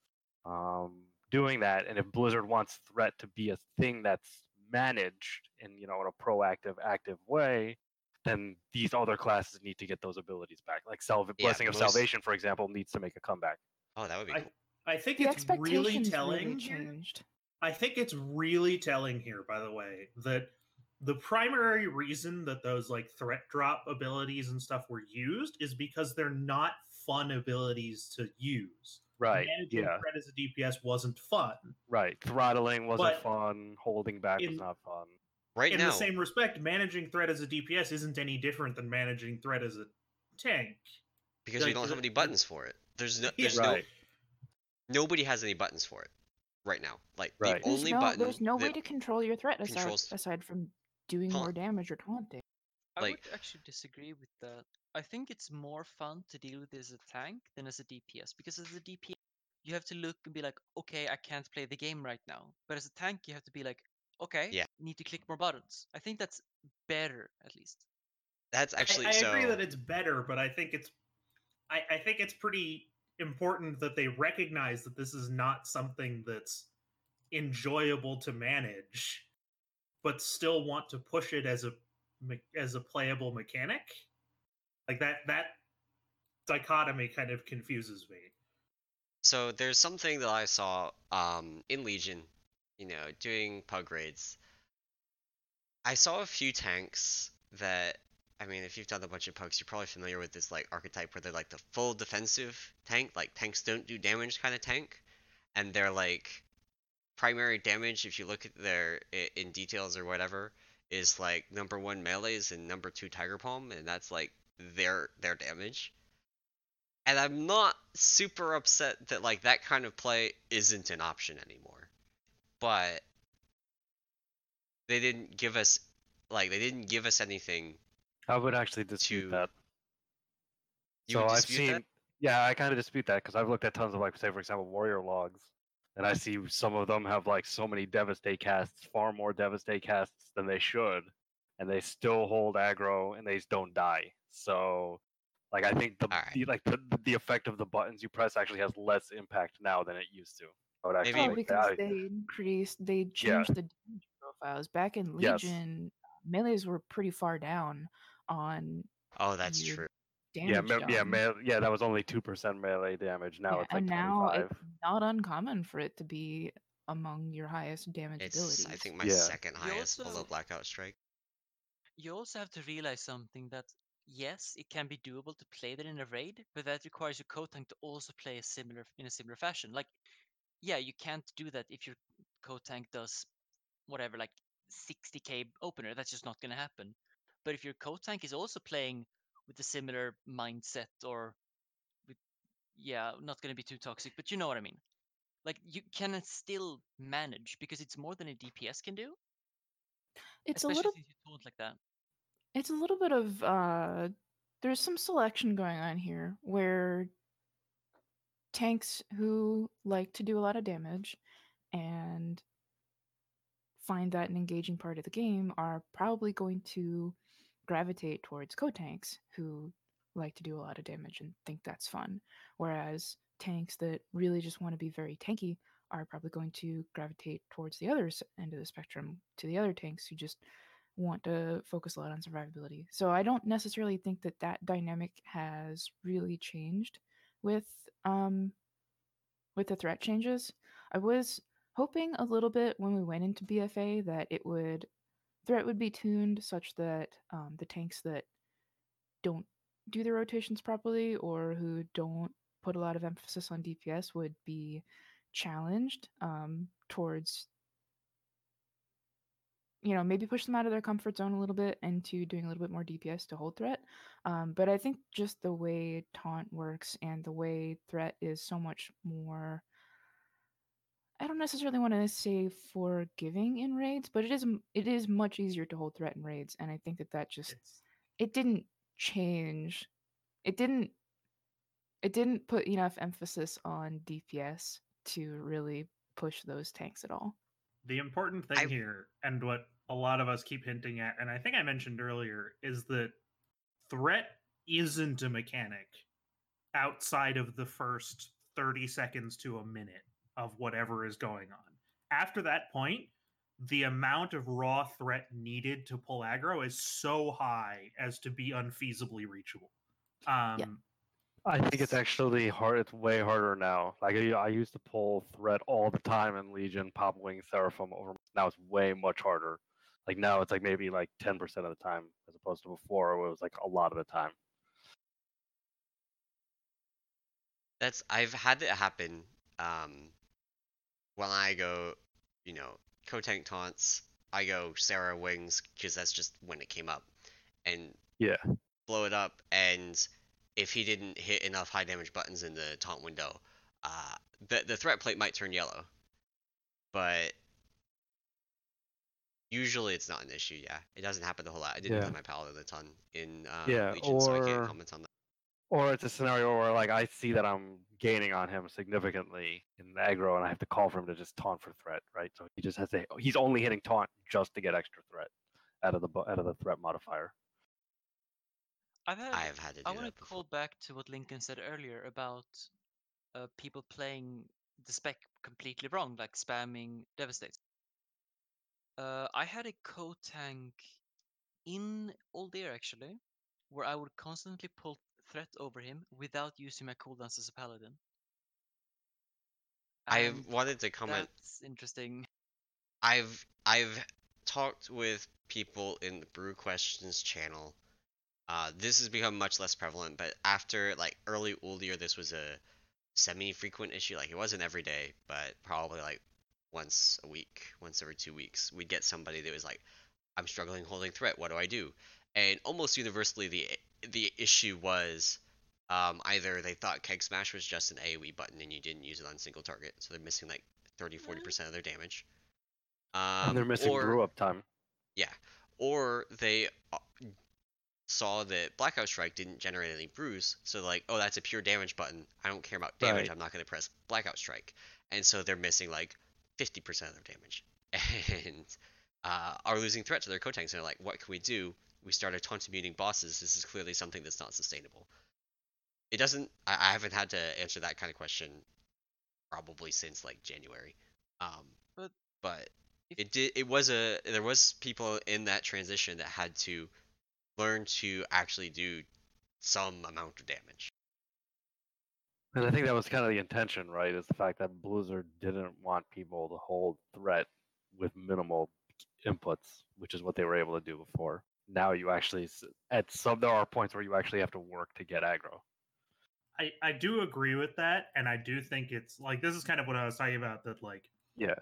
doing that. And if Blizzard wants threat to be a thing that's managed in a proactive, active way, then these other classes need to get those abilities back. Like Blessing of Salvation, for example, needs to make a comeback. Oh, that would be cool. I think The it's really expectations telling really here. changed. I think it's really telling here, by the way, that the primary reason that those like threat drop abilities and stuff were used is because they're not fun abilities to use. Right. Managing Yeah. threat as a DPS wasn't fun. Right. Throttling wasn't But fun. Holding back was not fun. Right In now, the same respect, managing threat as a DPS isn't any different than managing threat as a tank. because we like, don't have any buttons for it. There's Right. nobody has any buttons for it right now. Like Right. the only button There's no way that to control your threat controls aside from doing more taunt. damage or taunting. I Like- would actually disagree with that. I think it's more fun to deal with as a tank than as a DPS, because as a DPS you have to look and be like, okay, I can't play the game right now. But as a tank you have to be like, okay, Yeah. need to click more buttons. I think that's better, at least. that's actually I so. agree that it's better, but I think it's pretty important that they recognize that this is not something that's enjoyable to manage, but still want to push it as a playable mechanic. Like that dichotomy kind of confuses me. So there's something that I saw in Legion, doing pug raids. I saw a few tanks that, I mean, if you've done a bunch of pugs, you're probably familiar with this like archetype where they're like the full defensive tank, like tanks don't do damage kind of tank, and they're like primary damage, if you look at their in details or whatever, is like number 1 melees and number 2 Tiger Palm, and that's like their damage. And I'm not super upset that like that kind of play isn't an option anymore. But they didn't give us anything. I would actually dispute To- that. You So would I've dispute seen, that? yeah, I kind of dispute that because I've looked at tons of like, say for example, warrior logs, and I see some of them have like so many devastate casts, far more devastate casts than they should, and they still hold aggro and they just don't die. So, like, I think Alright. the effect of the buttons you press actually has less impact now than it used to. I would actually Maybe- Oh, make because that. they changed the damage profiles. Back in Yes. Legion, melees were pretty far down on Oh, that's your true. damage. Yeah, that was only 2% melee damage. Now Yeah, it's like and now 25. it's not uncommon for it to be among your highest damage It's abilities. I think my Yeah. second You highest below also- Blackout Strike. You also have to realize something, that yes, it can be doable to play that in a raid, but that requires your co-tank to also play in a similar fashion. Like, yeah, you can't do that if your co-tank does whatever, like 60k opener. That's just not going to happen. But if your co-tank is also playing with a similar mindset, or with, yeah, not going to be too toxic, but you know what I mean. Like, you can still manage because it's more than a DPS can do, It's a especially little since you taunt like that. it's a little bit of there's some selection going on here where tanks who like to do a lot of damage and find that an engaging part of the game are probably going to gravitate towards co-tanks who like to do a lot of damage and think that's fun, whereas tanks that really just want to be very tanky are probably going to gravitate towards the other end of the spectrum, to the other tanks who just want to focus a lot on survivability. So I don't necessarily think that that dynamic has really changed with the threat changes. I was hoping a little bit when we went into BFA that threat would be tuned such that the tanks that don't do the rotations properly or who don't put a lot of emphasis on DPS would be challenged towards, maybe push them out of their comfort zone a little bit into doing a little bit more DPS to hold threat. But I think just the way taunt works and the way threat is so much more, I don't necessarily want to say forgiving in raids, but it is much easier to hold threat in raids, and I think that just It's it didn't change. It didn't put enough emphasis on DPS to really push those tanks at all. the important I thing here, and what a lot of us keep hinting at, and I think I mentioned earlier, is that threat isn't a mechanic outside of the first 30 seconds to a minute of whatever is going on. After that point, the amount of raw threat needed to pull aggro is so high as to be unfeasibly reachable. I think it's actually hard. It's way harder now. Like I used to pull threat all the time in Legion, Pop Wing, Seraphim. Now it's way much harder. Like now it's like maybe like 10% of the time, as opposed to before where it was like a lot of the time. I've had it happen when I go, co-tank taunts, I go Sarah wings because that's just when it came up, and Yeah. blow it up, and if he didn't hit enough high damage buttons in the taunt window, the threat plate might turn yellow, but usually it's not an issue. Yeah, it doesn't happen a whole lot. I didn't play my paladin a ton in Legion, so I can't comment on that. Or it's a scenario where like I see that I'm gaining on him significantly in aggro, and I have to call for him to just taunt for threat, right? So he just has to. He's only hitting taunt just to get extra threat out of the threat modifier. I have had to do I want that to before. call back to what Lincoln said earlier about people playing the spec completely wrong, like spamming Devastate. I had a co-tank in Aldir actually, where I would constantly pull threat over him without using my cooldowns as a paladin. I And wanted to comment. that's interesting. I've talked with people in the Brew Questions channel. This has become much less prevalent, but after like early Uldir, this was a semi-frequent issue. Like it wasn't every day, but probably like once a week, once every 2 weeks, we'd get somebody that was like, "I'm struggling holding threat. What do I do?" And almost universally, the issue was either they thought Keg Smash was just an AoE button and you didn't use it on single target, so they're missing like 30-40% of their damage. And they're missing brew up time. Yeah, or they saw that Blackout Strike didn't generate any brews, so like, oh, that's a pure damage button. I don't care about damage. Right. I'm not going to press Blackout Strike, and so they're missing like 50% of their damage, and are losing threat to their co-tanks. And they're like, what can we do? We started taunt muting bosses. This is clearly something that's not sustainable. It doesn't. I haven't had to answer that kind of question probably since like January. But it did. There was people in that transition that had to learn to actually do some amount of damage. And I think that was kind of the intention, right? Is the fact that Blizzard didn't want people to hold threat with minimal inputs, which is what they were able to do before. Now you actually, there are points where you actually have to work to get aggro. I do agree with that, and I do think it's like this is kind of what I was talking about. That like, yeah,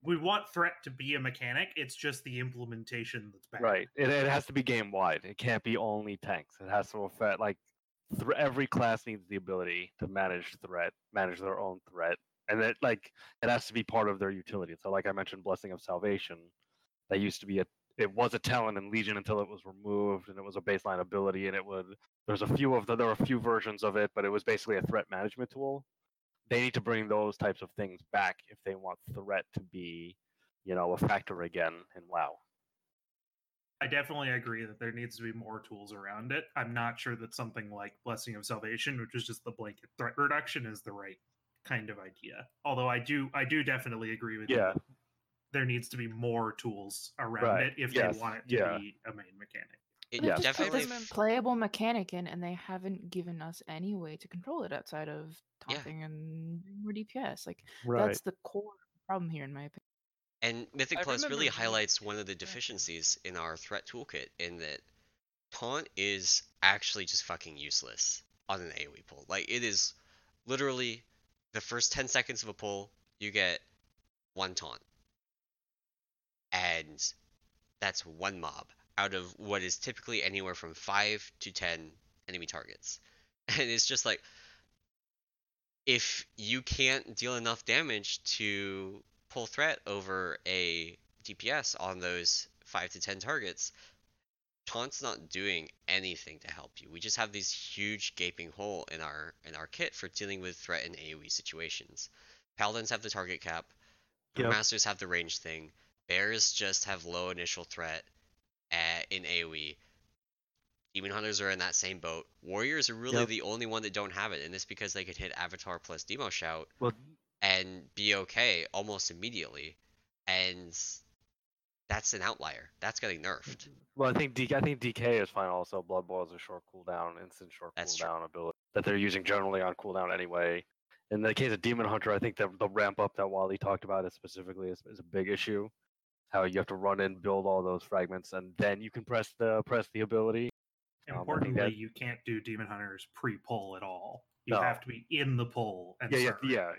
we want threat to be a mechanic. It's just the implementation that's bad. Right. It has to be game wide. It can't be only tanks. It has to affect every class needs the ability to manage their own threat, and it has to be part of their utility. So, like I mentioned, Blessing of Salvation, that used to be it was a talent in Legion until it was removed, and it was a baseline ability, and there were a few versions of it, but it was basically a threat management tool. They need to bring those types of things back if they want threat to be, a factor again in WoW. I definitely agree that there needs to be more tools around it. I'm not sure that something like Blessing of Salvation, which is just the blanket threat reduction, is the right kind of idea. Although I do definitely agree with you that there needs to be more tools around it if they want it to be a main mechanic. It They just put definitely this playable mechanic in, and they haven't given us any way to control it outside of taunting and more DPS. Like that's the core problem here, in my opinion. And Mythic I Plus really remember highlights one of the deficiencies in our threat toolkit, in that taunt is actually just fucking useless on an AoE pull. Like, it is literally the first 10 seconds of a pull, you get one taunt. And that's one mob out of what is typically anywhere from 5 to 10 enemy targets. And it's just like, if you can't deal enough damage to pull threat over a DPS on those 5 to 10 targets, taunt's not doing anything to help you. We just have this huge gaping hole in our kit for dealing with threat in AoE situations. Paladins have the target cap, Masters have the range thing, Bears just have low initial threat in AoE. Demon Hunters are in that same boat. Warriors are really the only one that don't have it, and it's because they could hit Avatar plus Demo Shout and be okay almost immediately. And that's an outlier. That's getting nerfed. Well, I think DK is fine also. Blood Boil is a short cooldown, instant short cooldown ability that they're using generally on cooldown anyway. In the case of Demon Hunter, I think the ramp up that Wally talked about is a big issue. How you have to run in, build all those fragments, and then you can press the ability. Importantly, you can't do Demon Hunters pre-pull at all. You have to be in the pull and Yes,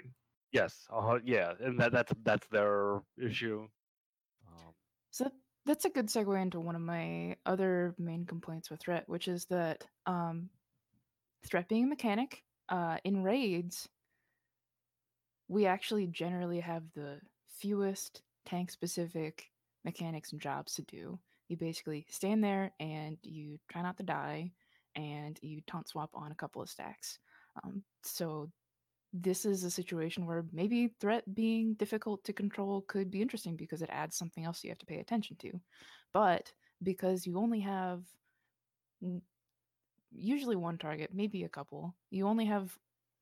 and that's their issue. So that's a good segue into one of my other main complaints with threat, which is that threat being a mechanic, in raids, we actually generally have the fewest tank-specific mechanics and jobs to do. You basically stand there and you try not to die, and you taunt swap on a couple of stacks. So this is a situation where maybe threat being difficult to control could be interesting because it adds something else you have to pay attention to. But because you only have usually one target, maybe a couple, you only have,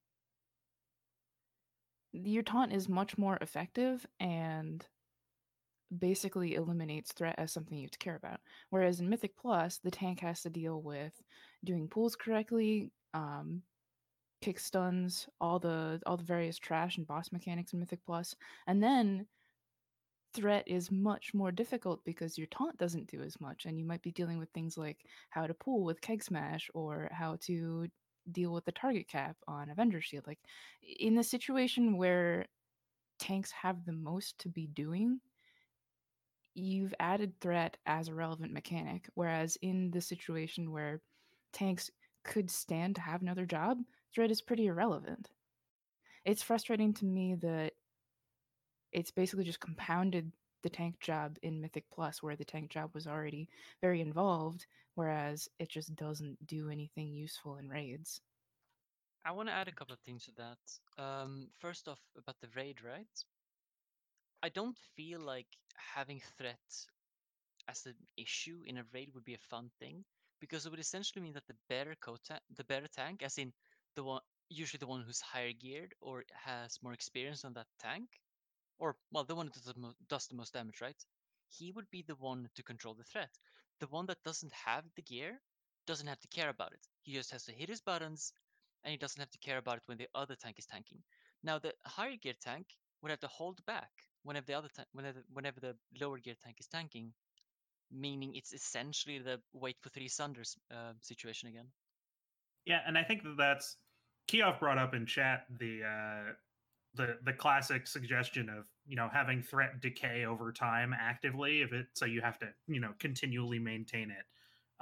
your taunt is much more effective and basically eliminates threat as something you have to care about. Whereas in Mythic Plus, the tank has to deal with doing pulls correctly, kick stuns, all the various trash and boss mechanics in Mythic Plus, and then threat is much more difficult because your taunt doesn't do as much, and you might be dealing with things like how to pull with Keg Smash or how to deal with the target cap on Avenger Shield. Like in the situation where tanks have the most to be doing, you've added threat as a relevant mechanic, whereas in the situation where tanks could stand to have another job, threat is pretty irrelevant. It's frustrating to me that it's basically just compounded the tank job in Mythic Plus, where the tank job was already very involved, whereas it just doesn't do anything useful in raids. I want to add a couple of things to that. First off, about the raid, right? I don't feel like having threat as an issue in a raid would be a fun thing, because it would essentially mean that the better tank, as in usually the one who's higher geared or has more experience on that tank, or well, the one that does the most damage, right? He would be the one to control the threat. The one that doesn't have the gear doesn't have to care about it. He just has to hit his buttons, and he doesn't have to care about it when the other tank is tanking. Now, the higher gear tank would have to hold back whenever the lower gear tank is tanking, meaning it's essentially the wait for 3 Sunders situation again. Yeah, and I think that's Keoff brought up in chat the classic suggestion of having threat decay over time actively, if it so you have to continually maintain it.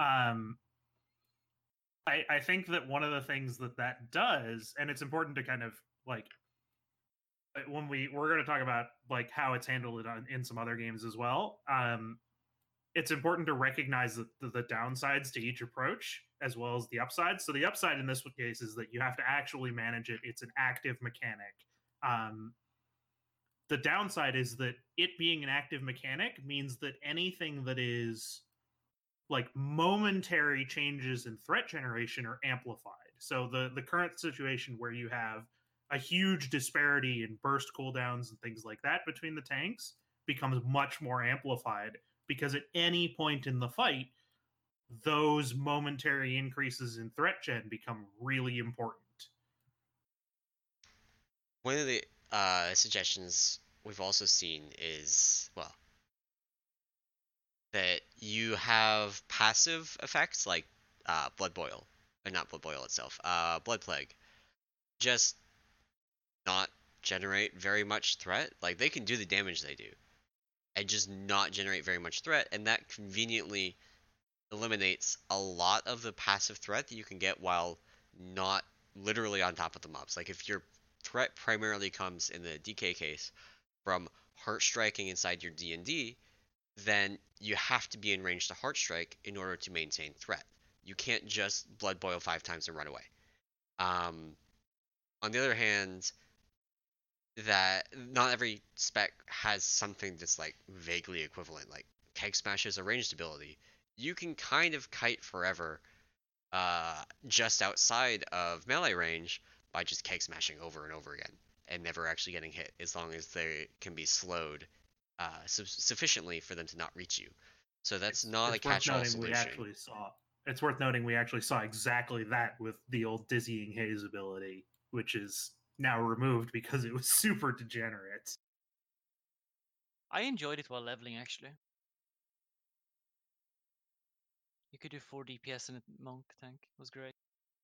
I think that one of the things that does, and it's important to kind of like when we're going to talk about like how it's handled in some other games as well. It's important to recognize the downsides to each approach as well as the upsides. So the upside in this case is that you have to actually manage it. It's an active mechanic. The downside is that it being an active mechanic means that anything that is like momentary changes in threat generation are amplified. So the current situation where you have a huge disparity in burst cooldowns and things like that between the tanks becomes much more amplified because at any point in the fight, those momentary increases in threat gen become really important. One of the suggestions we've also seen is, well, that you have passive effects like Blood Boil, or not Blood Boil itself, Blood Plague, just not generate very much threat. Like, they can do the damage they do, and just not generate very much threat, and that conveniently eliminates a lot of the passive threat that you can get while not literally on top of the mobs. Like, if your threat primarily comes, in the DK case, from heart striking inside your D&D, then you have to be in range to heart strike in order to maintain threat. You can't just Blood Boil 5 times and run away. On the other hand, that not every spec has something that's like vaguely equivalent. Like Keg Smash is a ranged ability. You can kind of kite forever just outside of melee range by just Keg Smashing over and over again and never actually getting hit, as long as they can be slowed sufficiently for them to not reach you. So that's not a catch-all solution. It's worth noting we actually saw exactly that with the old Dizzying Haze ability, which is now removed because it was super degenerate. I enjoyed it while leveling, actually. You could do 4 DPS in a monk tank. It was great.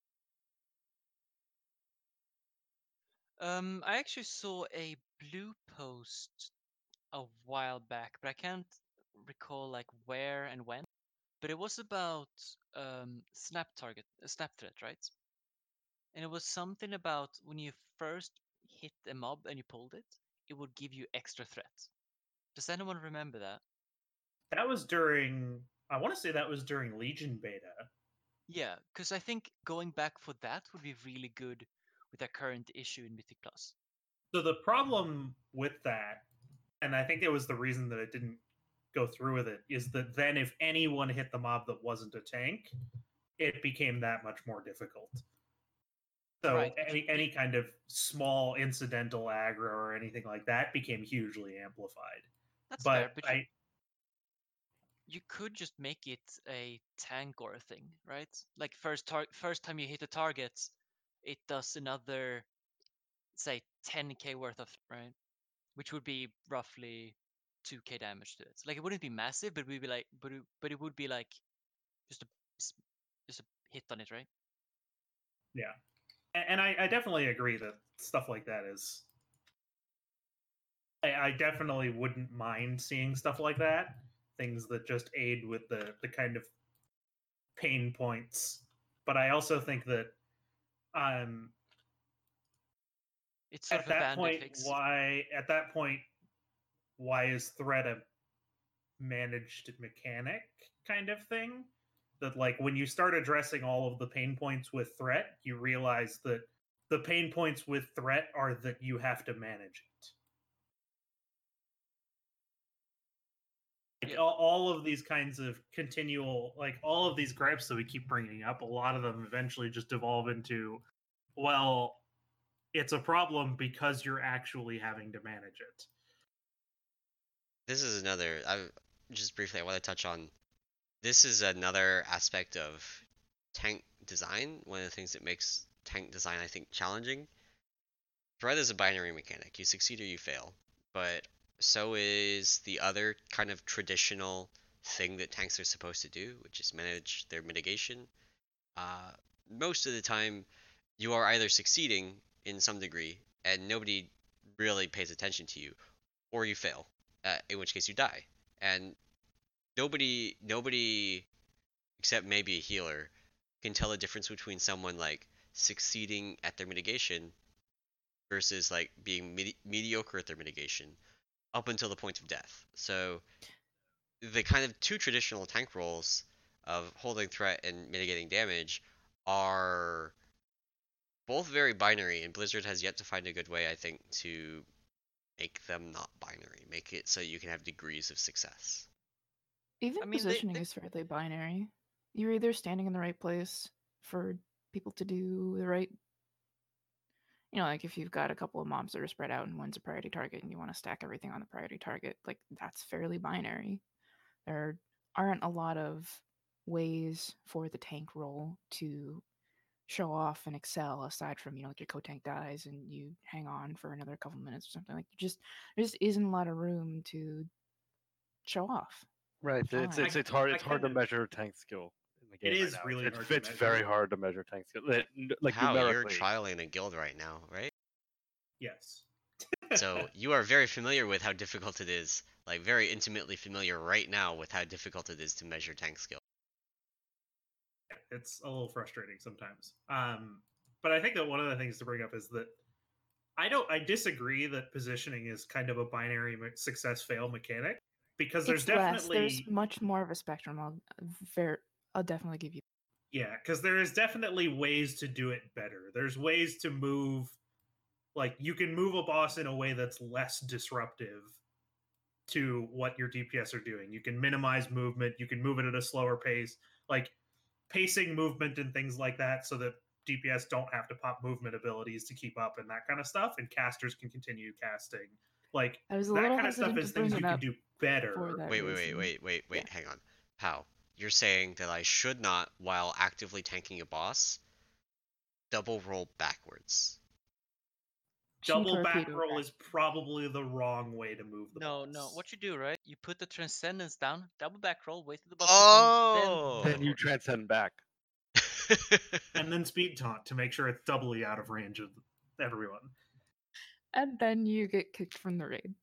I actually saw a blue post a while back, but I can't recall like where and when. But it was about snap threat, right? And it was something about when you first hit a mob and you pulled it, it would give you extra threat. Does anyone remember that? That was during, I want to say that was during Legion beta. Yeah, because I think going back for that would be really good with the current issue in Mythic Plus. So the problem with that, and I think it was the reason that it didn't go through with it, is that then if anyone hit the mob that wasn't a tank, it became that much more difficult. So Right. any kind of small incidental aggro or anything like that became hugely amplified. That's but fair, but you could just make it a tank or a thing, right? Like first time you hit a target, it does another, say, 10k worth of, right? Which would be roughly 2k damage to it. Like it wouldn't be massive, but we'd be like, but it would be like just a hit on it, right? Yeah, and I definitely agree that stuff like that is. I definitely wouldn't mind seeing stuff like that. Things that just aid with the kind of pain points. But I also think that it's sort at of a that point, fix. why is threat a managed mechanic kind of thing? That like when you start addressing all of the pain points with threat, you realize that the pain points with threat are that you have to manage it. Like all of these kinds of continual, like all of these gripes that we keep bringing up, a lot of them eventually just devolve into, well, it's a problem because you're actually having to manage it. This is another, just briefly, I want to touch on, this is another aspect of tank design. One of the things that makes tank design, I think, challenging. Threat is a binary mechanic. You succeed or you fail. But so is the other kind of traditional thing that tanks are supposed to do, which is manage their mitigation. Most of the time, you are either succeeding in some degree, and nobody really pays attention to you, or you fail, in which case you die. And nobody except maybe a healer can tell the difference between someone like succeeding at their mitigation versus like being mediocre at their mitigation up until the point of death. So the kind of two traditional tank roles of holding threat and mitigating damage are both very binary, and Blizzard has yet to find a good way, I think, to make them not binary, make it so you can have degrees of success. Even I mean, positioning is fairly binary. You're either standing in the right place for people to do the right, like if you've got a couple of mobs that are spread out and one's a priority target and you want to stack everything on the priority target, like that's fairly binary. There aren't a lot of ways for the tank role to show off and excel aside from, like your co-tank dies and you hang on for another couple minutes or something. Like there just isn't a lot of room to show off. Right. It's Fine. it's hard I it's hard kind to of- measure tank skill in the game It right is now. really hard It's to very measure. hard to measure tank skill. Like How you're numerically. trialing a guild right now, right? Yes. So you are very familiar with how difficult it is, like very intimately familiar right now with how difficult it is to measure tank skill. It's a little frustrating sometimes. But I think that one of the things to bring up is that I disagree that positioning is kind of a binary success fail mechanic, because there's It's less. definitely There's much more of a spectrum. I'll definitely give you. yeah, because there is definitely ways to do it better. There's ways to move, like you can move a boss in a way that's less disruptive to what your DPS are doing. You can minimize movement, you can move it at a slower pace, like pacing movement and things like that, so that DPS don't have to pop movement abilities to keep up and that kind of stuff, and casters can continue casting. Like I was a that little kind of stuff hesitant is to bring things you it can up do for better. that Wait, reason. Yeah. hang on. How? You're saying that I should not, while actively tanking a boss, double roll backwards. Double back Torpedo roll back. is probably the wrong way to move the No, boss. what you do, right? You put the transcendence down, double back roll, wait till the boss Oh! Then you transcend back. And then speed taunt to make sure it's doubly out of range of everyone. And then you get kicked from the raid.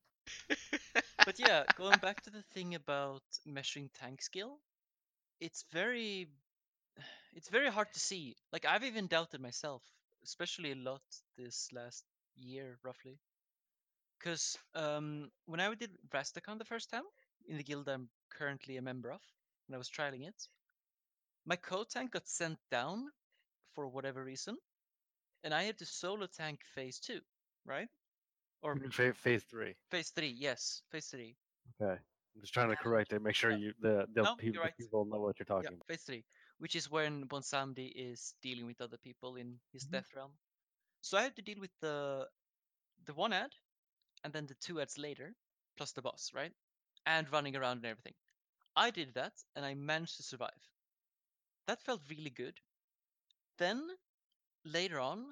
But yeah, going back to the thing about measuring tank skill, it's very hard to see. Like I've even doubted myself, especially a lot this last year, roughly. Because when I did Rastakhan the first time in the guild I'm currently a member of, when I was trialing it, my co-tank got sent down for whatever reason, and I had to solo tank phase 2, right? Or Phase 3. phase 3, yes, phase 3. Okay. I'm just trying to correct it. Make sure Yeah. the No, you're right. people know what you're Yeah, talking about. phase 3, which is when Bonsamdi is dealing with other people in his death realm. So I had to deal with the one ad, and then the 2 ads later, plus the boss, right? And running around and everything. I did that, and I managed to survive. That felt really good. Then later on,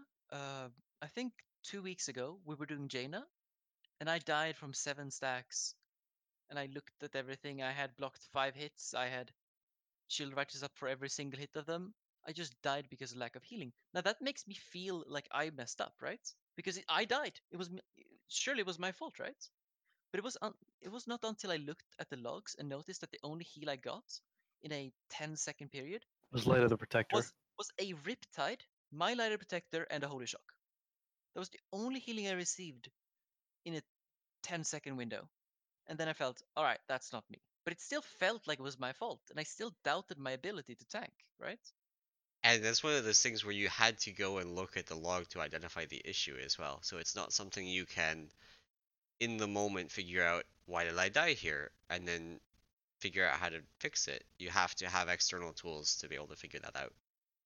I think 2 weeks ago, we were doing Jaina, and I died from 7 stacks. And I looked at everything. I had blocked 5 hits. I had shield righteous up for every single hit of them. I just died because of lack of healing. Now that makes me feel like I messed up, right? Because I died. Surely it was my fault, right? But it was not until I looked at the logs and noticed that the only heal I got in a 10-second period Just Light of the Protector. was a Riptide, my Lighter Protector, and a Holy Shock. That was the only healing I received in a 10-second window. And then I felt, all right, that's not me. But it still felt like it was my fault, and I still doubted my ability to tank, right? And that's one of those things where you had to go and look at the log to identify the issue as well. So it's not something you can, in the moment, figure out, why did I die here? And then figure out how to fix it. You have to have external tools to be able to figure that out.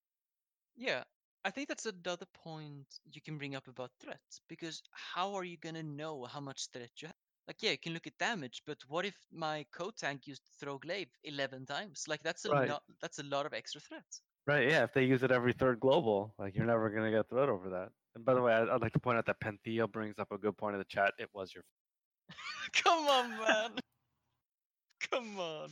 Yeah, I think that's another point you can bring up about threats, because how are you gonna know how much threat you have? Like, yeah, you can look at damage, but what if my co-tank used to throw glaive 11 times? Like, that's Right. a lot of extra threats. Right, yeah. If they use it every third global, like you're never gonna get threat over that. And by the way, I'd like to point out that Penthea brings up a good point in the chat. It was your Come on, man. Come on.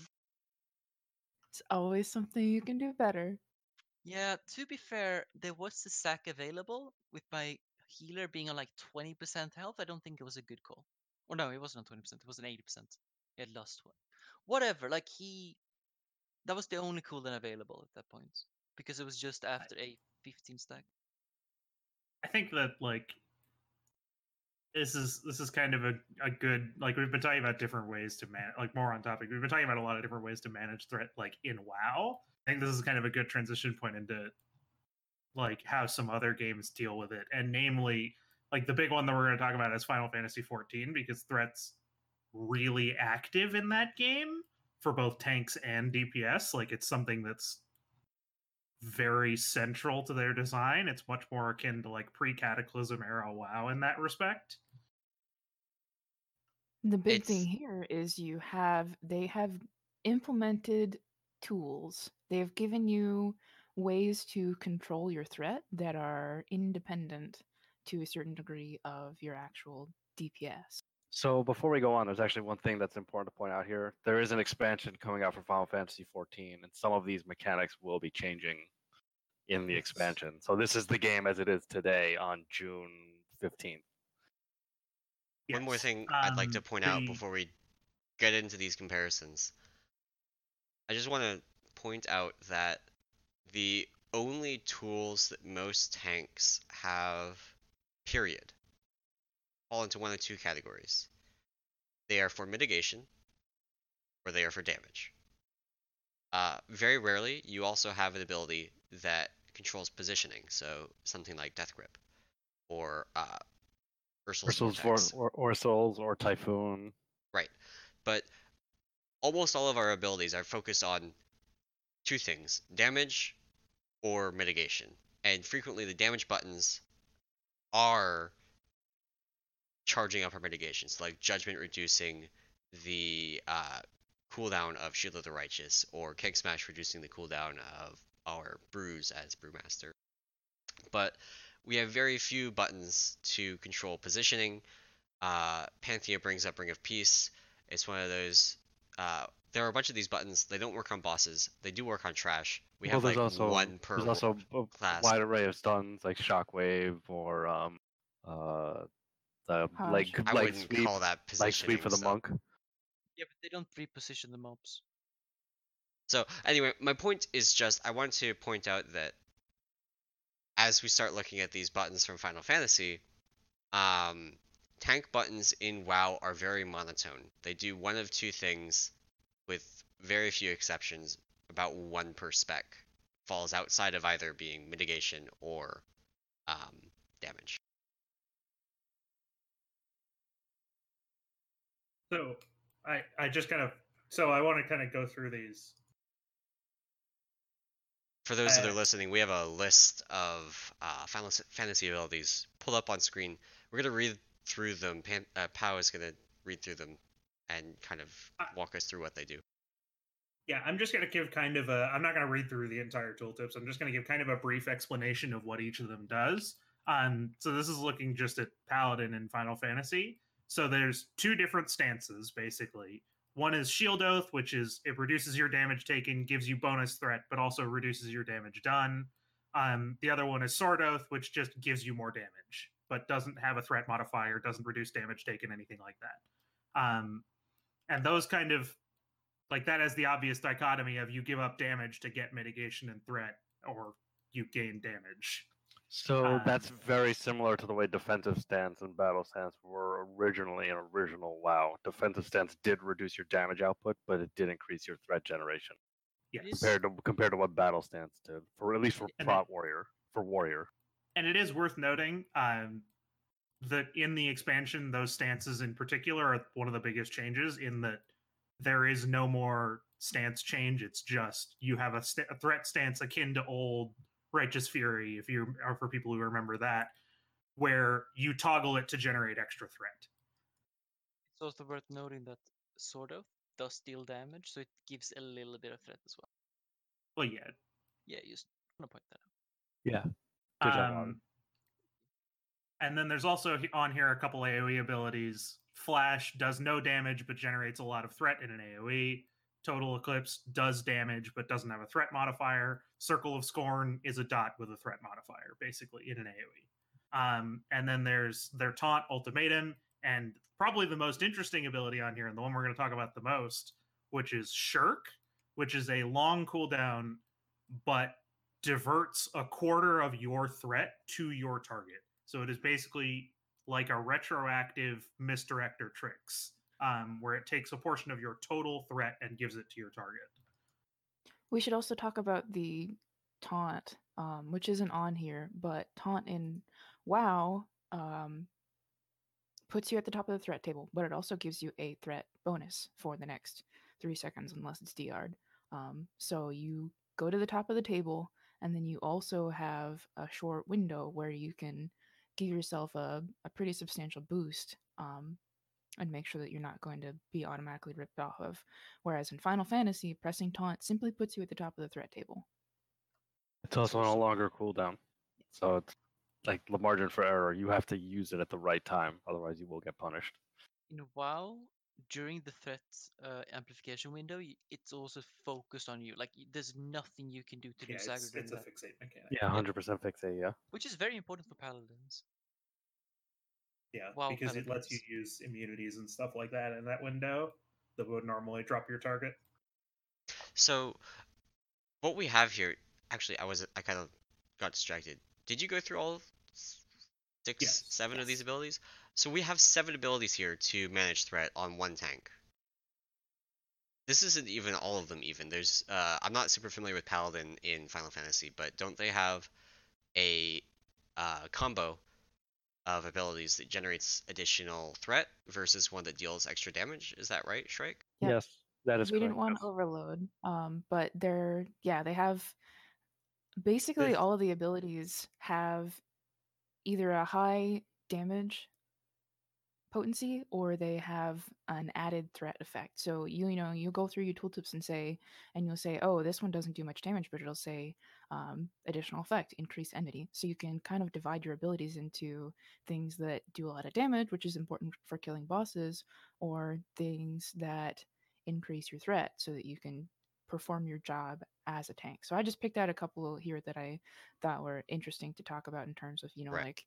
It's always something you can do better. Yeah, to be fair, there was the sack available with my healer being on like 20% health, I don't think it was a good call. Or no, it wasn't on 20%. It was an 80%. He had lost one. Whatever. Like that was the only cooldown available at that point because it was just after a 15 stack. I think that like this is kind of a good, like, we've been talking about different ways to manage, like, more on topic, we've been talking about a lot of different ways to manage threat, like, in WoW. I think this is kind of a good transition point into like how some other games deal with it, and namely, like, the big one that we're going to talk about is Final Fantasy XIV, because threat's really active in that game for both tanks and DPS. Like, it's something that's very central to their design. It's much more akin to like pre-Cataclysm era WoW in that respect. The big thing It's here is they have implemented tools. They have given you ways to control your threat that are independent to a certain degree of your actual DPS. So before we go on, there's actually one thing that's important to point out here. There is an expansion coming out for Final Fantasy XIV, and some of these mechanics will be changing in the Yes. expansion. So this is the game as it is today on June 15th. one more Yes. thing I'd like to point out the- before we get into these comparisons. I just want to point out that the only tools that most tanks have, period, fall into one of two categories. They are for mitigation, or they are for damage. Very rarely, you also have an ability that controls positioning, so something like Death Grip, or Ursul's Vortex. Or Souls or Typhoon. Right, but almost all of our abilities are focused on two things: damage or mitigation. And frequently the damage buttons are charging up our mitigations, like Judgment reducing the cooldown of Shield of the Righteous, or Kick Smash reducing the cooldown of our Bruise as Brewmaster. But we have very few buttons to control positioning. Panthea brings up Ring of Peace. It's one of those. There are a bunch of these buttons. They don't work on bosses. They do work on trash. We have like one per There's also a class. wide array of stuns like Shockwave or the Hush. I leg wouldn't sweep, call that leg sweep positioning. for the So. monk. Yeah, but they don't reposition the mobs. So anyway, my point is just I want to point out that as we start looking at these buttons from Final Fantasy, tank buttons in WoW are very monotone. They do one of two things, with very few exceptions. About one per spec falls outside of either being mitigation or damage. So I just kind of, so I want to kind of go through these. For those that are listening, we have a list of Final Fantasy abilities pulled up on screen. We're going to read through them. Pao is going to read through them and kind of walk us through what they do. Yeah, I'm just going to give kind of a, I'm not going to read through the entire tooltips. I'm just going to give kind of a brief explanation of what each of them does. So this is looking just at Paladin in Final Fantasy. So there's two different stances, basically. One is Shield Oath, which is it reduces your damage taken, gives you bonus threat, but also reduces your damage done. The other one is Sword Oath, which just gives you more damage, but doesn't have a threat modifier, doesn't reduce damage taken, anything like that. And those kind of, like, that has the obvious dichotomy of you give up damage to get mitigation and threat, or you gain damage. So that's very similar to the way defensive stance and battle stance were originally in original WoW. Defensive stance did reduce your damage output, but it did increase your threat generation. Yes. Compared to what battle stance did, for at least for warrior. And it is worth noting that in the expansion, those stances in particular are one of the biggest changes, in that there is no more stance change. It's just you have a threat stance akin to old Righteous Fury, if you are, for people who remember that, where you toggle it to generate extra threat. It's also worth noting that Sword Oath does deal damage, so it gives a little bit of threat as well. Well, yeah. Yeah, just want to point that out. Yeah. Good job, Auden. And then there's also on here a couple AoE abilities. Flash does no damage but generates a lot of threat in an AoE. Total Eclipse does damage but doesn't have a threat modifier. Circle of Scorn is a dot with a threat modifier, basically, in an AoE. And then there's their taunt, ultimatum, and probably the most interesting ability on here, and the one we're going to talk about the most, which is Shirk, which is a long cooldown, but diverts a quarter of your threat to your target. So it is basically like a retroactive misdirect or tricks, where it takes a portion of your total threat and gives it to your target. We should also talk about the taunt, which isn't on here, but taunt in WoW puts you at the top of the threat table, but it also gives you a threat bonus for the next 3 seconds unless it's DR'd. So you go to the top of the table, and then you also have a short window where you can give yourself a pretty substantial boost, and make sure that you're not going to be automatically ripped off of. Whereas in Final Fantasy, pressing taunt simply puts you at the top of the threat table. It's also on a longer cooldown, so it's like the margin for error. You have to use it at the right time, otherwise you will get punished. In WoW, during the threat amplification window, it's also focused on you. Like there's nothing you can do to Yeah, lose aggro it's during a that, fixate mechanic. Yeah, 100% fixate. Yeah. which is very important for paladins. Yeah, WoW because it lets you paladins. use immunities and stuff like that in that window that would normally drop your target. So what we have here, actually, I kind of got distracted. Did you go through all six, Yes. 7 of these Yes. abilities? So we have 7 abilities here to manage threat on one tank. This isn't even all of them even. There's I'm not super familiar with Paladin in Final Fantasy, but don't they have a combo of abilities that generates additional threat versus one that deals extra damage? Is that right, Shrike? Yep. Yes, that is We correct. didn't want yes. overload, but they have basically This- all of the abilities have either a high damage potency or they have an added threat effect. So you go through your tooltips and you'll say, oh, this one doesn't do much damage, but it'll say additional effect, increase enmity. So you can kind of divide your abilities into things that do a lot of damage, which is important for killing bosses, or things that increase your threat so that you can perform your job as a tank. So I just picked out a couple here that I thought were interesting to talk about in terms of, Right. like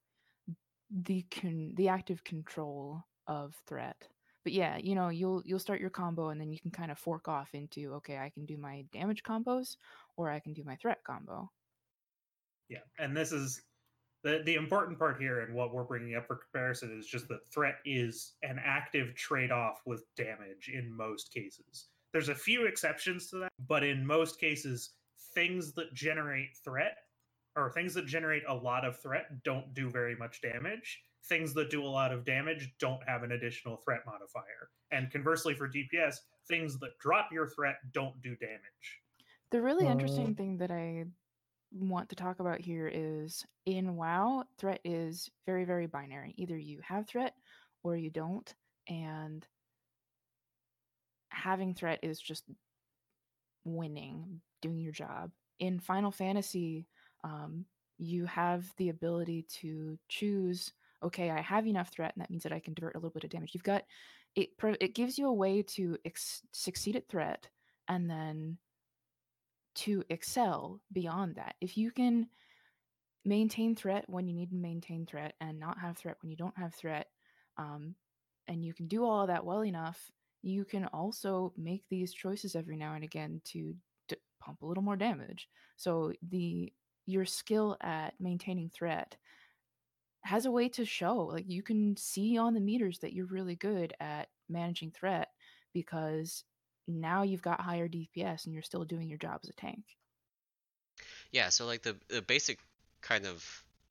the active control of threat. But yeah, you'll start your combo and then you can kind of fork off into, okay, I can do my damage combos or I can do my threat combo. Yeah, and this is the important part here, and what we're bringing up for comparison is just that threat is an active trade-off with damage in most cases. There's a few exceptions to that, but in most cases, things that generate threat or things that generate a lot of threat don't do very much damage. Things that do a lot of damage don't have an additional threat modifier. And conversely for DPS, things that drop your threat don't do damage. The really interesting thing that I want to talk about here is in WoW, threat is very, very binary. Either you have threat or you don't. And having threat is just winning, doing your job. In Final Fantasy, you have the ability to choose, okay, I have enough threat, and that means that I can divert a little bit of damage. You've got it. It gives you a way to succeed at threat, and then to excel beyond that. If you can maintain threat when you need to maintain threat, and not have threat when you don't have threat, and you can do all of that well enough, you can also make these choices every now and again to pump a little more damage. So your skill at maintaining threat has a way to show. Like you can see on the meters that you're really good at managing threat because now you've got higher DPS and you're still doing your job as a tank. Yeah, so like the basic kind of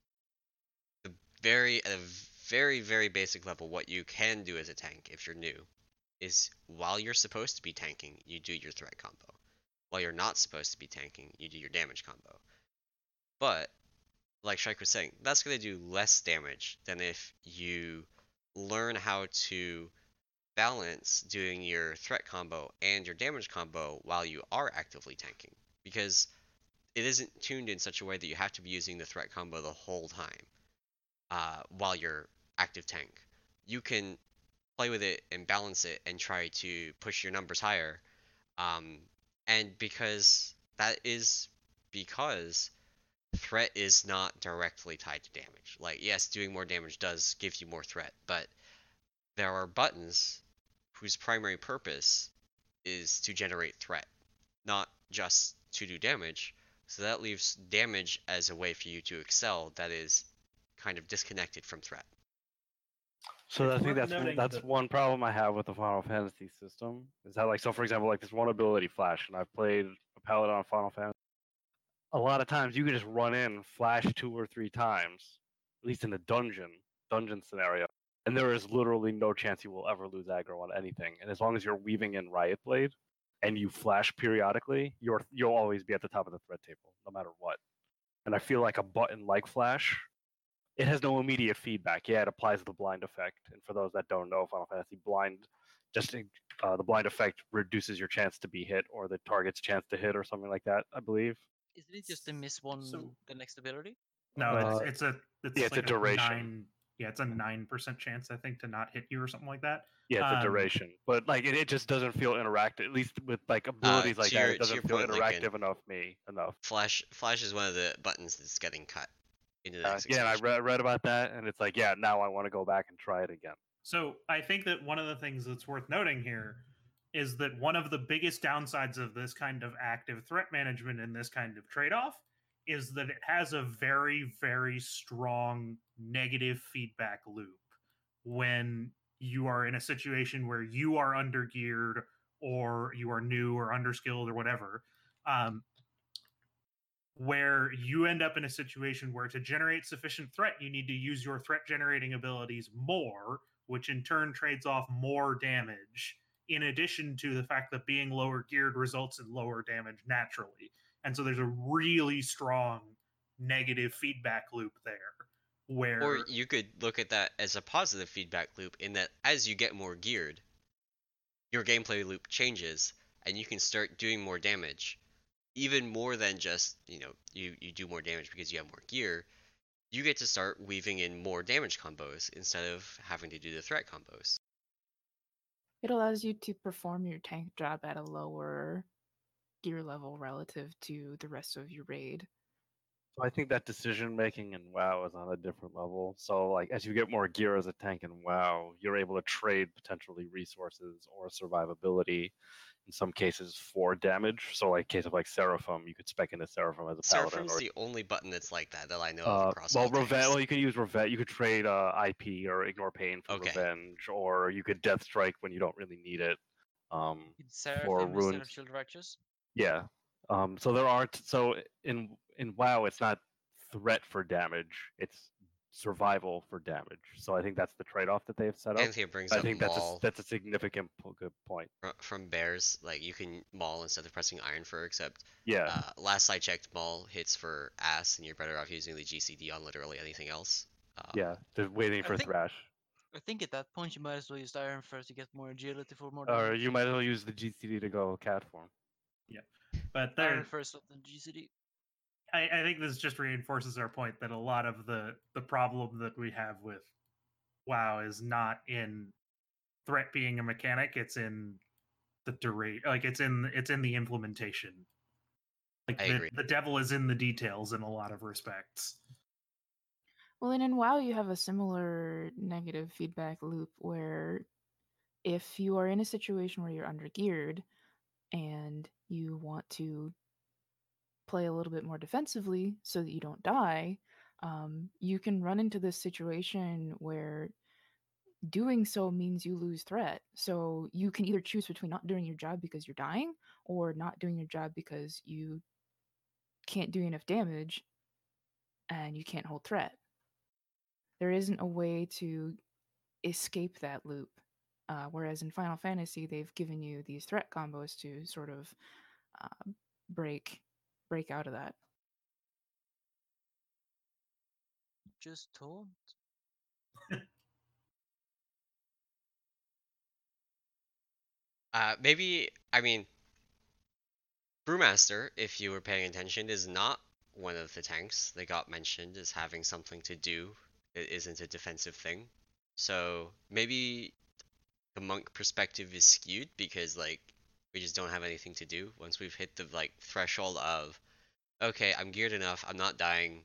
at a very, very basic level, what you can do as a tank if you're new is while you're supposed to be tanking, you do your threat combo. While you're not supposed to be tanking, you do your damage combo. But like Shrike was saying, that's going to do less damage than if you learn how to balance doing your threat combo and your damage combo while you are actively tanking. Because it isn't tuned in such a way that you have to be using the threat combo the whole time while you're active tank. You can play with it and balance it and try to push your numbers higher. And because threat is not directly tied to damage. Like, yes, doing more damage does give you more threat, but there are buttons whose primary purpose is to generate threat, not just to do damage. So that leaves damage as a way for you to excel that is kind of disconnected from threat. So It's I think worth that's noting that's that- one problem I have with the Final Fantasy system. Is that like, so for example, like this one ability Flash, and I've played a Paladin on Final Fantasy. A lot of times you can just run in, flash 2 or 3 times, at least in the dungeon scenario, and there is literally no chance you will ever lose aggro on anything. And as long as you're weaving in Riot Blade and you flash periodically, you'll always be at the top of the threat table, no matter what. And I feel like a button like Flash, it has no immediate feedback. Yeah, it applies the blind effect. And for those that don't know, Final Fantasy blind, the blind effect reduces your chance to be hit or the target's chance to hit or something like that, I believe. Isn't it just to miss one So- the next ability? No, Uh, it's a yeah, it's a duration. 9, it's a 9% chance, I think, to not hit you or something like that. Yeah, it's a Um, duration, but like it just doesn't feel interactive. At least with like abilities like to that, your- it to doesn't your feel point, Lincoln, interactive enough. Flash is one of the buttons that's getting cut into the next Yeah, and I expansion. read about that, and it's like, yeah, now I want to go back and try it again. So I think that one of the things that's worth noting here is that one of the biggest downsides of this kind of active threat management and this kind of trade-off is that it has a very, very strong negative feedback loop when you are in a situation where you are undergeared or you are new or underskilled or whatever. Where you end up in a situation where to generate sufficient threat, you need to use your threat generating abilities more, which in turn trades off more damage, in addition to the fact that being lower geared results in lower damage naturally. And so there's a really strong negative feedback loop there where Or you could look at that as a positive feedback loop in that as you get more geared, your gameplay loop changes and you can start doing more damage. Even more than just, you do more damage because you have more gear. You get to start weaving in more damage combos instead of having to do the threat combos. It allows you to perform your tank job at a lower gear level relative to the rest of your raid. So I think that decision making in WoW is on a different level. So like as you get more gear as a tank in WoW, you're able to trade potentially resources or survivability in some cases for damage. So like case of like Seraphim, you could spec into Seraphim as a paladin. Seraphim's the only button that's like that I know of across well, all tanks. well, you can use Revenge. You could trade IP or Ignore Pain for Okay. Revenge, or you could Death Strike when you don't really need it. For Seraphim instead runes. of Shield Righteous? Yeah. So there are so in WoW it's not threat for damage, it's survival for damage. So I think that's the trade-off that they've set up. Anthea brings I up think Maul that's a significant good point. from Bears. Like, you can Maul instead of pressing Iron Fur, except Yeah. last I checked, Maul hits for ass, and you're better off using the GCD on literally anything else. Yeah. They're waiting I for think- Thrash. I think at that point you might as well use Iron first to get more agility for more Or damage. you might as well use the GCD to go cat form. but Iron there, first than GCD. I think this just reinforces our point that a lot of the problem that we have with WoW is not in threat being a mechanic; it's in the duration. Like it's in the implementation. Like I agree. the devil is in the details in a lot of respects. Well, and in WoW, you have a similar negative feedback loop where if you are in a situation where you're undergeared and you want to play a little bit more defensively so that you don't die, you can run into this situation where doing so means you lose threat. So you can either choose between not doing your job because you're dying or not doing your job because you can't do enough damage and you can't hold threat. There isn't a way to escape that loop. Whereas in Final Fantasy, they've given you these threat combos to sort of break out of that. Just taunt. Maybe, I mean, Brewmaster, if you were paying attention, is not one of the tanks that got mentioned as having something to do. It isn't a defensive thing. So maybe the monk perspective is skewed because, like, we just don't have anything to do. Once we've hit the, like, threshold of okay, I'm geared enough. I'm not dying.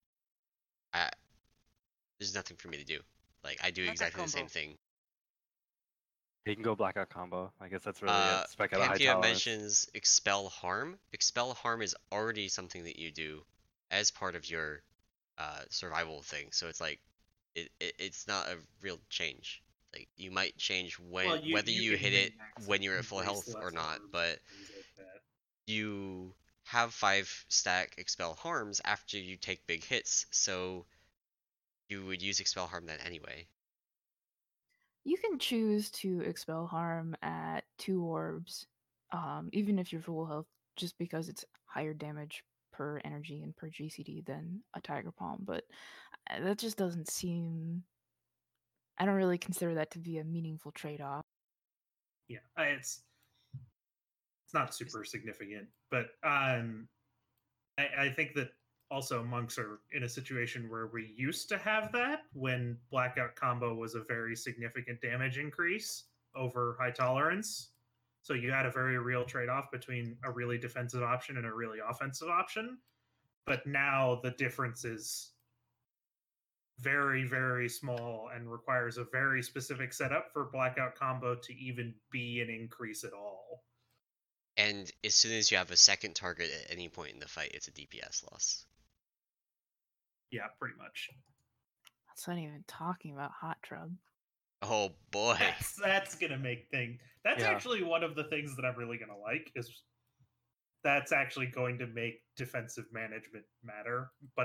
There's nothing for me to do. Like I do Blackout exactly the same combo. thing. He can go blackout combo. I guess that's really it. Spec at a high Pantheon tolerance. mentions expel harm. Expel harm is already something that you do as part of your survival thing. So it's like it's not a real change. Like you might change Well, whether you can hit it min-max when you're at full increase health or less not, orbs but and things like that. you have 5 stack expel harms after you take big hits, so you would use expel harm then anyway. You can choose to expel harm at 2 orbs, even if you're full health, just because it's higher damage per energy and per GCD than a Tiger Palm. But that just doesn't seem. I don't really consider that to be a meaningful trade-off. Yeah, it's not super significant, but I think that also monks are in a situation where we used to have that when blackout combo was a very significant damage increase over high tolerance. So you had a very real trade-off between a really defensive option and a really offensive option. But now the difference is very, very small and requires a very specific setup for blackout combo to even be an increase at all. And as soon as you have a second target at any point in the fight, it's a DPS loss. Yeah, pretty much. That's not even talking about Hot Trub. Oh boy. That's gonna make things. That's Yeah. actually one of the things that I'm really gonna like is that's actually going to make defensive management matter, but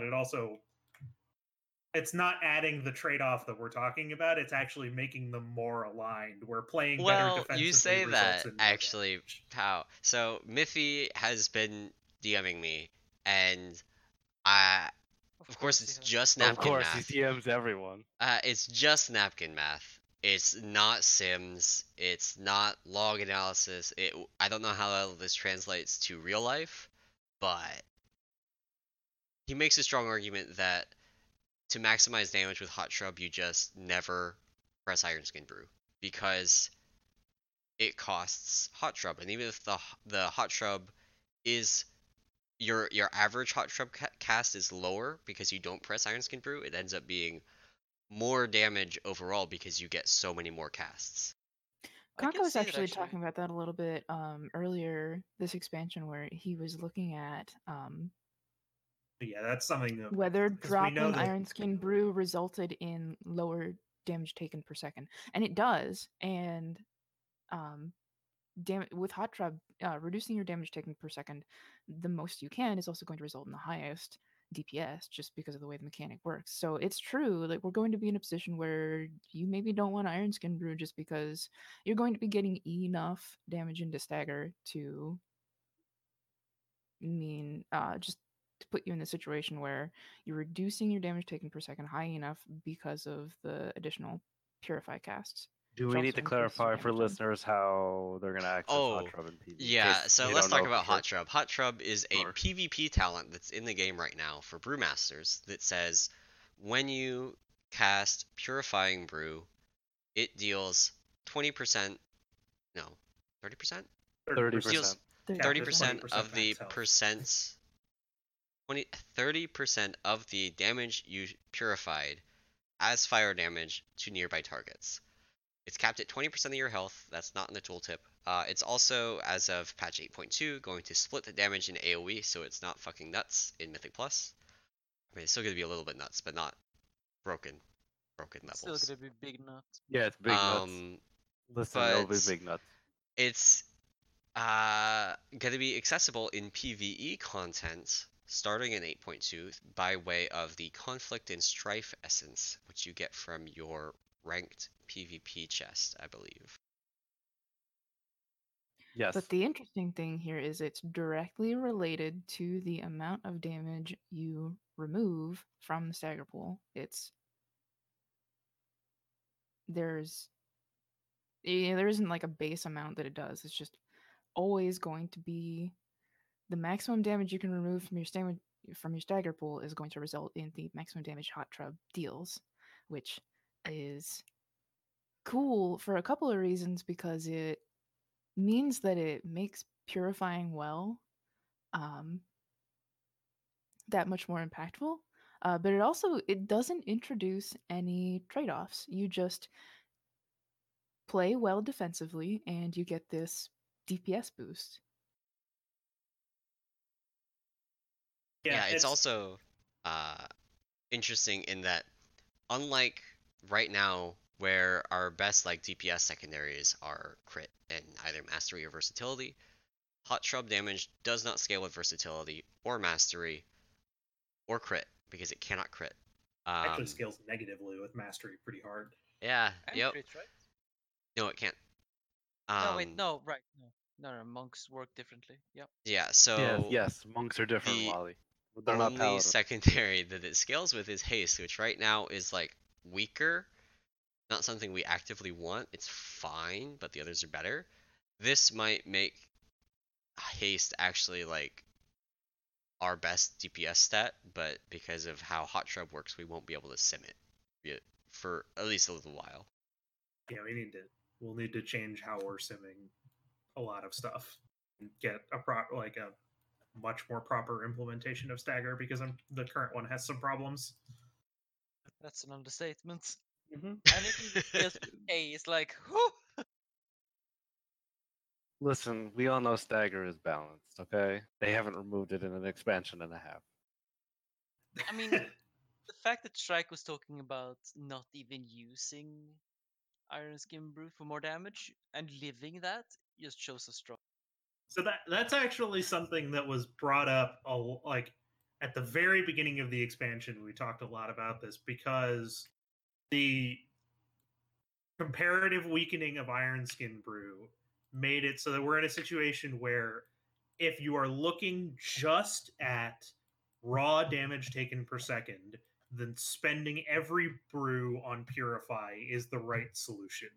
it's not adding the trade-off that we're talking about. It's actually making them more aligned. We're playing better Well, defensively. you say results that, in more actually, damage. Pow. So, Miffy has been DMing me, and I, of course, he it's has. just Of napkin course, he math. DMs everyone. It's just napkin math. It's not Sims. It's not log analysis. I don't know how well this translates to real life, but he makes a strong argument that to maximize damage with Hot Shrub, you just never press Iron Skin Brew because it costs Hot Shrub, and even if the Hot Shrub is your average Hot Shrub cast is lower because you don't press Iron Skin Brew, it ends up being more damage overall because you get so many more casts. I can Kanka was see that actually talking about that a little bit earlier this expansion, where he was looking at But yeah, that's something that whether 'cause we know dropping that- Iron Skin Brew resulted in lower damage taken per second, and it does. And with Hot Trub, reducing your damage taken per second the most you can is also going to result in the highest DPS, just because of the way the mechanic works. So it's true, like we're going to be in a position where you maybe don't want Iron Skin Brew just because you're going to be getting enough damage into stagger to just to put you in the situation where you're reducing your damage taken per second high enough because of the additional purify casts. Do which we need also to increases your clarify for damage done. listeners how they're gonna access Hot Shrub in PvP? Yeah, so let's talk about Hot Shrub. Shrub. Hot Shrub is a Sure. PvP talent that's in the game right now for Brewmasters that says when you cast Purifying Brew, it deals 20%, no, 30%? 30%. 30% of the max health. percents 30% of the damage you purified as fire damage to nearby targets. It's capped at 20% of your health. That's not in the tooltip. It's also, as of patch 8.2, going to split the damage in AoE, so it's not fucking nuts in Mythic Plus. I mean, it's still going to be a little bit nuts, but not broken It's levels. still gonna be big nuts. Yeah, it's big nuts. Listen, it'll be but big nuts. It's going to be accessible in PvE content starting in 8.2 by way of the Conflict and Strife Essence, which you get from your ranked PvP chest, I believe. Yes. But the interesting thing here is it's directly related to the amount of damage you remove from the stagger pool. There isn't like a base amount that it does. It's just always going to be the maximum damage you can remove from your stagger pool is going to result in the maximum damage Hot Trub deals, which is cool for a couple of reasons, because it means that it makes purifying well that much more impactful. But it doesn't introduce any trade-offs. You just play well defensively, and you get this DPS boost. Yeah, it's also interesting in that, unlike right now, where our best like DPS secondaries are crit and either mastery or versatility, Hot Shrub damage does not scale with versatility or mastery or crit because it cannot crit. Actually scales negatively with mastery pretty hard. Yeah. And Yep. crit, right? No, it can't. No, wait, no, right, no, monks work differently. Yep. Yeah. So Yes, monks are different, the Wally. They're not only paladins. secondary that it scales with is haste, which right now is like weaker. Not something we actively want. It's fine, but the others are better. This might make haste actually like our best DPS stat, but because of how Hot Shrub works, we won't be able to sim it for at least a little while. Yeah, we'll need to change how we're simming a lot of stuff and get a much more proper implementation of stagger because the current one has some problems. That's an understatement. Mm-hmm. Anything just A is like, whew! Listen, we all know stagger is balanced, okay? They haven't removed it in an expansion and a half. I mean, the fact that Strike was talking about not even using Iron Skin Brew for more damage and living that just shows us strong. So that's actually something that was brought up like at the very beginning of the expansion. We talked a lot about this because the comparative weakening of Iron Skin Brew made it so that we're in a situation where if you are looking just at raw damage taken per second, then spending every brew on Purify is the right solution.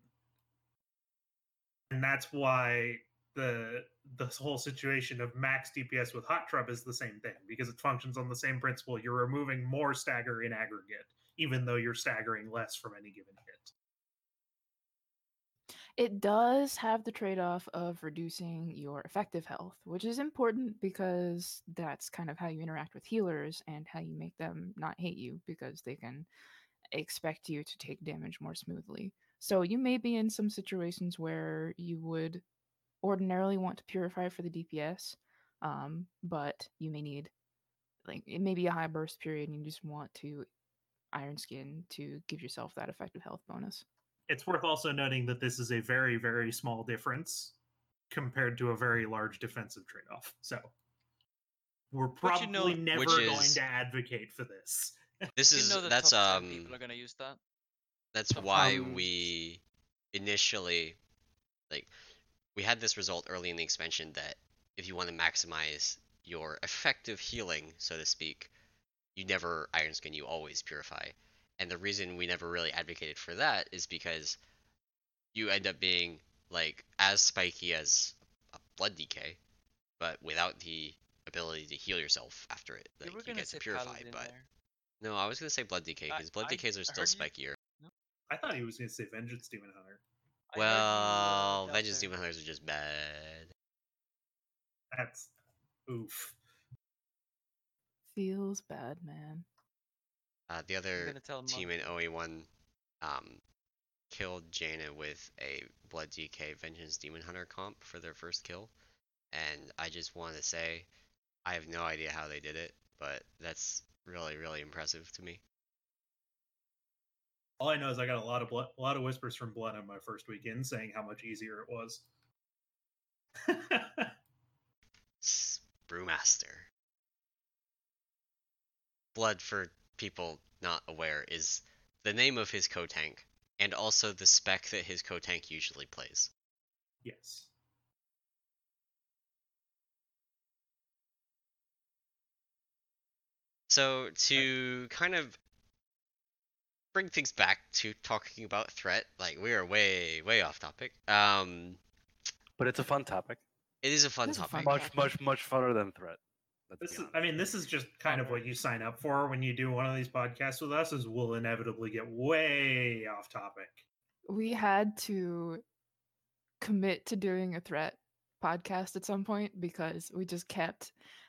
And that's why the whole situation of max DPS with Hot Shrub is the same thing, because it functions on the same principle. You're removing more stagger in aggregate, even though you're staggering less from any given hit. It does have the trade-off of reducing your effective health, which is important because that's kind of how you interact with healers and how you make them not hate you, because they can expect you to take damage more smoothly. So you may be in some situations where you would ordinarily want to purify for the DPS, but you may need, like, it may be a high burst period and you just want to Iron Skin to give yourself that effective health bonus. It's worth also noting that this is a very, very small difference compared to a very large defensive trade-off. So we're probably never going to advocate for this. This is that's top 10 people are going to use that. That's why we initially we had this result early in the expansion that if you want to maximize your effective healing, so to speak, you never Iron Skin, you always purify. And the reason we never really advocated for that is because you end up being like as spiky as a Blood DK, but without the ability to heal yourself after it. Like, you get to purify, but no, I was gonna say Blood DK because Blood DKs are still spikier. I thought he was gonna say Vengeance Demon Hunter. Well, Vengeance Demon Hunters are just bad. That's oof. Feels bad, man. The other team in OE1 killed Jaina with a Blood DK Vengeance Demon Hunter comp for their first kill. And I just want to say, I have no idea how they did it, but that's really, really impressive to me. All I know is I got a lot of whispers from Blood on my first weekend saying how much easier it was. Brewmaster. Blood, for people not aware, is the name of his co-tank, and also the spec that his co-tank usually plays. Yes. So to kind of bring things back to talking about threat, like we are way, way off topic. But it's a fun topic. It is a fun topic. Much funner than threat. This is just kind of what you sign up for when you do one of these podcasts with us, is we'll inevitably get way off topic. We had to commit to doing a threat podcast at some point because we just kept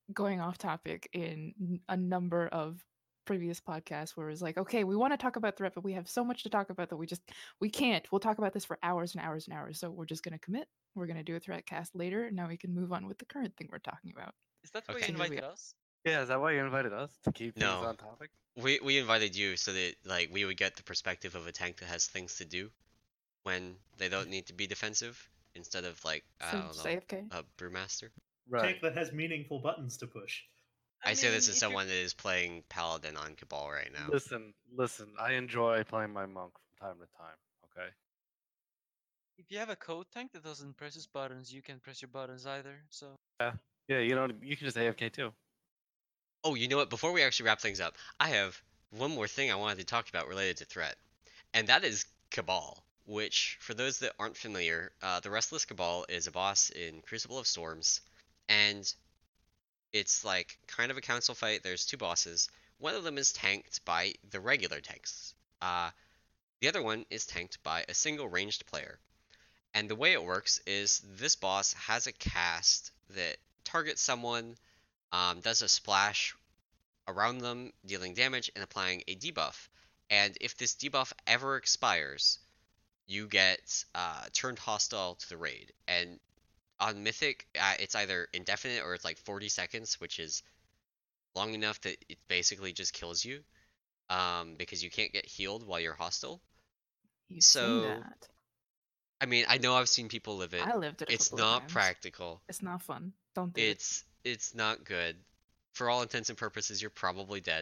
going off topic in a number of previous podcasts where it's like, okay, we want to talk about threat, but we have so much to talk about that we can't. We'll talk about this for hours and hours and hours. So we're just gonna commit. We're gonna do a threat cast later. Now we can move on with the current thing we're talking about. Is that why Okay. you So here we invited are. us? Yeah, is that why you invited us to keep things No. on topic? We invited you so that like we would get the perspective of a tank that has things to do when they don't need to be defensive instead of like I So don't just know AFK. a brewmaster. Right. Tank that has meaningful buttons to push. I say this mean, as if you're- someone that is playing Paladin on Cabal right now. Listen. I enjoy playing my monk from time to time. Okay. If you have a code tank that doesn't press its buttons, you can press your buttons either. So Yeah, you know, you can just AFK too. Oh, you know what? Before we actually wrap things up, I have one more thing I wanted to talk about related to threat, and that is Cabal. Which, for those that aren't familiar, the Restless Cabal is a boss in Crucible of Storms, and it's like kind of a council fight. There's two bosses. One of them is tanked by the regular tanks. The other one is tanked by a single ranged player. And the way it works is this boss has a cast that targets someone, does a splash around them, dealing damage and applying a debuff. And if this debuff ever expires, you get turned hostile to the raid. And on Mythic, it's either indefinite or it's like 40 seconds, which is long enough that it basically just kills you, because you can't get healed while you're hostile. You So, say that. I mean, I know I've seen people live it. I lived it a It's couple of not times. practical. It's not fun. Don't do it. It's not good. For all intents and purposes, you're probably dead.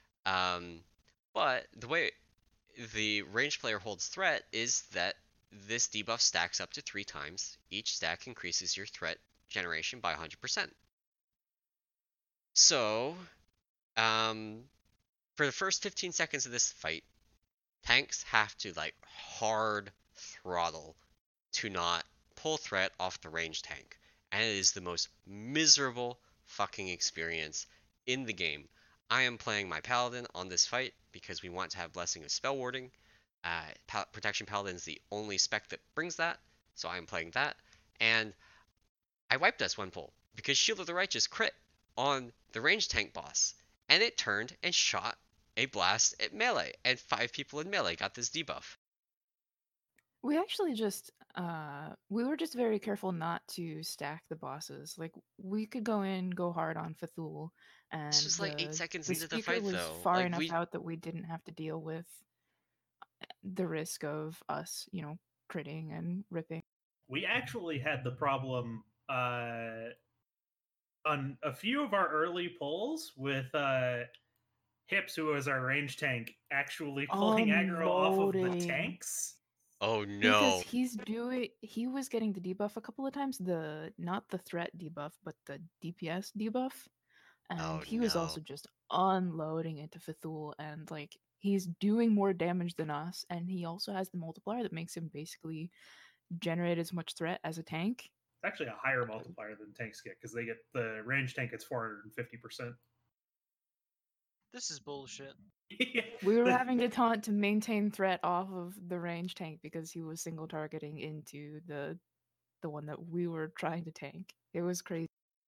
But the way the ranged player holds threat is that this debuff stacks up to 3 times. Each stack increases your threat generation by 100%. So, for the first 15 seconds of this fight, tanks have to like hard throttle to not pull threat off the ranged tank. And it is the most miserable fucking experience in the game. I am playing my Paladin on this fight because we want to have Blessing of Spell Warding. Protection Paladin is the only spec that brings that, so I am playing that. And I wiped us one pull because Shield of the Righteous crit on the ranged tank boss, and it turned and shot a blast at melee, and 5 people in melee got this debuff. We actually just we were just very careful not to stack the bosses. Like we could go in, go hard on Cthulhu, and This was like 8 seconds the into the speaker fight, was though. far Like, enough out that we didn't have to deal with the risk of us, critting and ripping. We actually had the problem on a few of our early pulls with Hips, who was our range tank, actually pulling aggro off of the Unloading. tanks. oh Because no. he was getting the debuff a couple of times, not the threat debuff, but the DPS debuff. And Oh he was no. also just unloading into Cthulhu, and like he's doing more damage than us, and he also has the multiplier that makes him basically generate as much threat as a tank. It's actually a higher multiplier than tanks get because they get the range tank gets 450%. this is bullshit. We were having to taunt to maintain threat off of the range tank because he was single targeting into the one that we were trying to tank. It was crazy.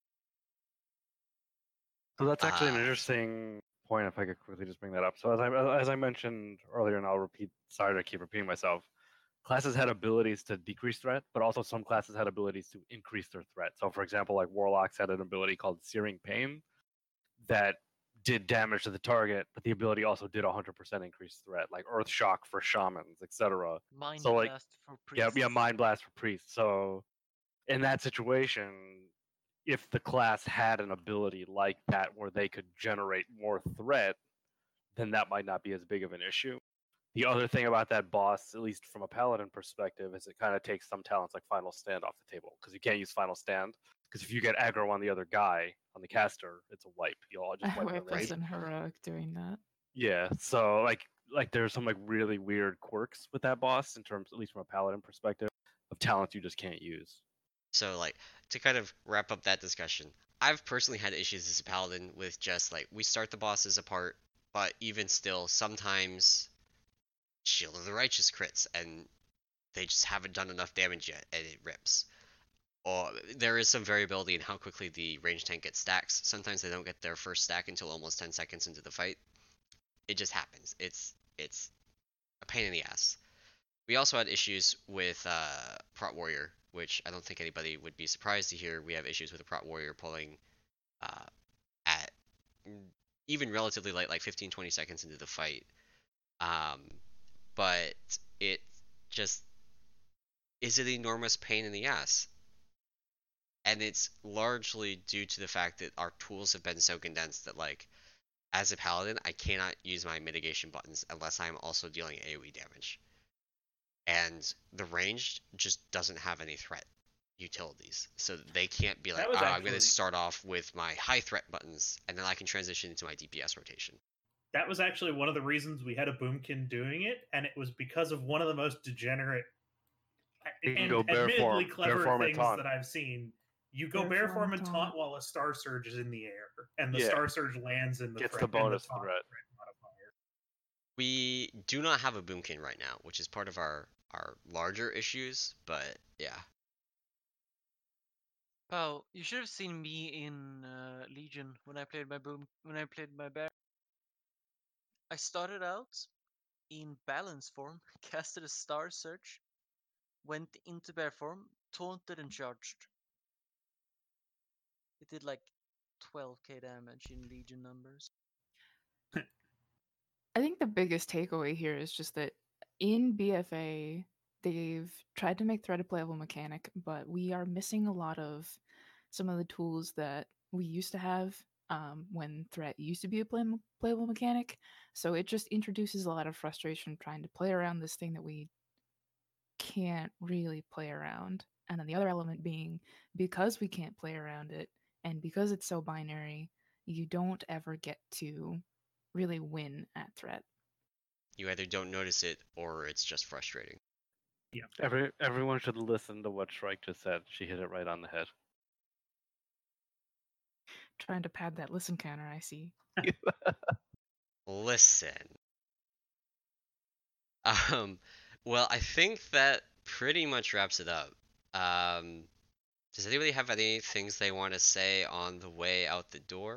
So that's actually an Ah. interesting point. If I could quickly just bring that up. So as I mentioned earlier, and I'll repeat. Sorry to keep repeating myself. Classes had abilities to decrease threat, but also some classes had abilities to increase their threat. So, for example, like Warlocks had an ability called Searing Pain that did damage to the target, but the ability also did 100% increased threat, like Earth Shock for Shamans, etc. Mind So, like, blast for priests. yeah, Mind Blast for Priests. So, in that situation, if the class had an ability like that where they could generate more threat, then that might not be as big of an issue. The other thing about that boss, at least from a paladin perspective, is it kind of takes some talents like Final Stand off the table because you can't use Final Stand. Because if you get aggro on the other guy, on the caster, it's a wipe. You'll all just I wipe the wiped raid. us in heroic doing that. Yeah, so like there's some like really weird quirks with that boss in terms, at least from a paladin perspective, of talents you just can't use. So, like, to kind of wrap up that discussion, I've personally had issues as a paladin with just like we start the bosses apart, but even still, sometimes Shield of the Righteous crits and they just haven't done enough damage yet, and it rips. or there is some variability in how quickly the range tank gets stacks. Sometimes they don't get their first stack until almost 10 seconds into the fight. It just happens. It's a pain in the ass. We also had issues with Prot Warrior, which I don't think anybody would be surprised to hear. We have issues with a Prot Warrior pulling at even relatively late, like 15-20 seconds into the fight. But it just is an enormous pain in the ass. And it's largely due to the fact that our tools have been so condensed that, like, as a paladin, I cannot use my mitigation buttons unless I'm also dealing AoE damage. And the ranged just doesn't have any threat utilities. So they can't be like, That was I'm going to actually- start off with my high threat buttons, and then I can transition into my DPS rotation. That was actually one of the reasons we had a Boomkin doing it, and it was because of one of the most degenerate You can and go bare admittedly form- bare clever form and things taunt. that I've seen. You go Bare bare form form and and taunt taunt. while a Star Surge is in the air, and the Yeah. Star Surge lands in the Gets the threat, bonus taunt threat. modifier. We do not have a boomkin right now, which is part of our larger issues, but yeah. Oh, you should have seen me in Legion when I played my bear. I started out in balance form, casted a Star Search, went into bear form, taunted and charged. It did like 12k damage in Legion numbers. I think the biggest takeaway here is just that in BFA, they've tried to make threat a playable mechanic, but we are missing a lot of some of the tools that we used to have when threat used to be a playable mechanic. So it just introduces a lot of frustration trying to play around this thing that we can't really play around. And then the other element being because we can't play around it and because it's so binary, you don't ever get to really win at threat. You either don't notice it or it's just frustrating. Everyone should listen to what Shrike just said. She hit it right on the head. Trying to pad that listen counter, I see. Listen. Well, I think that pretty much wraps it up. Does anybody have any things they want to say on the way out the door?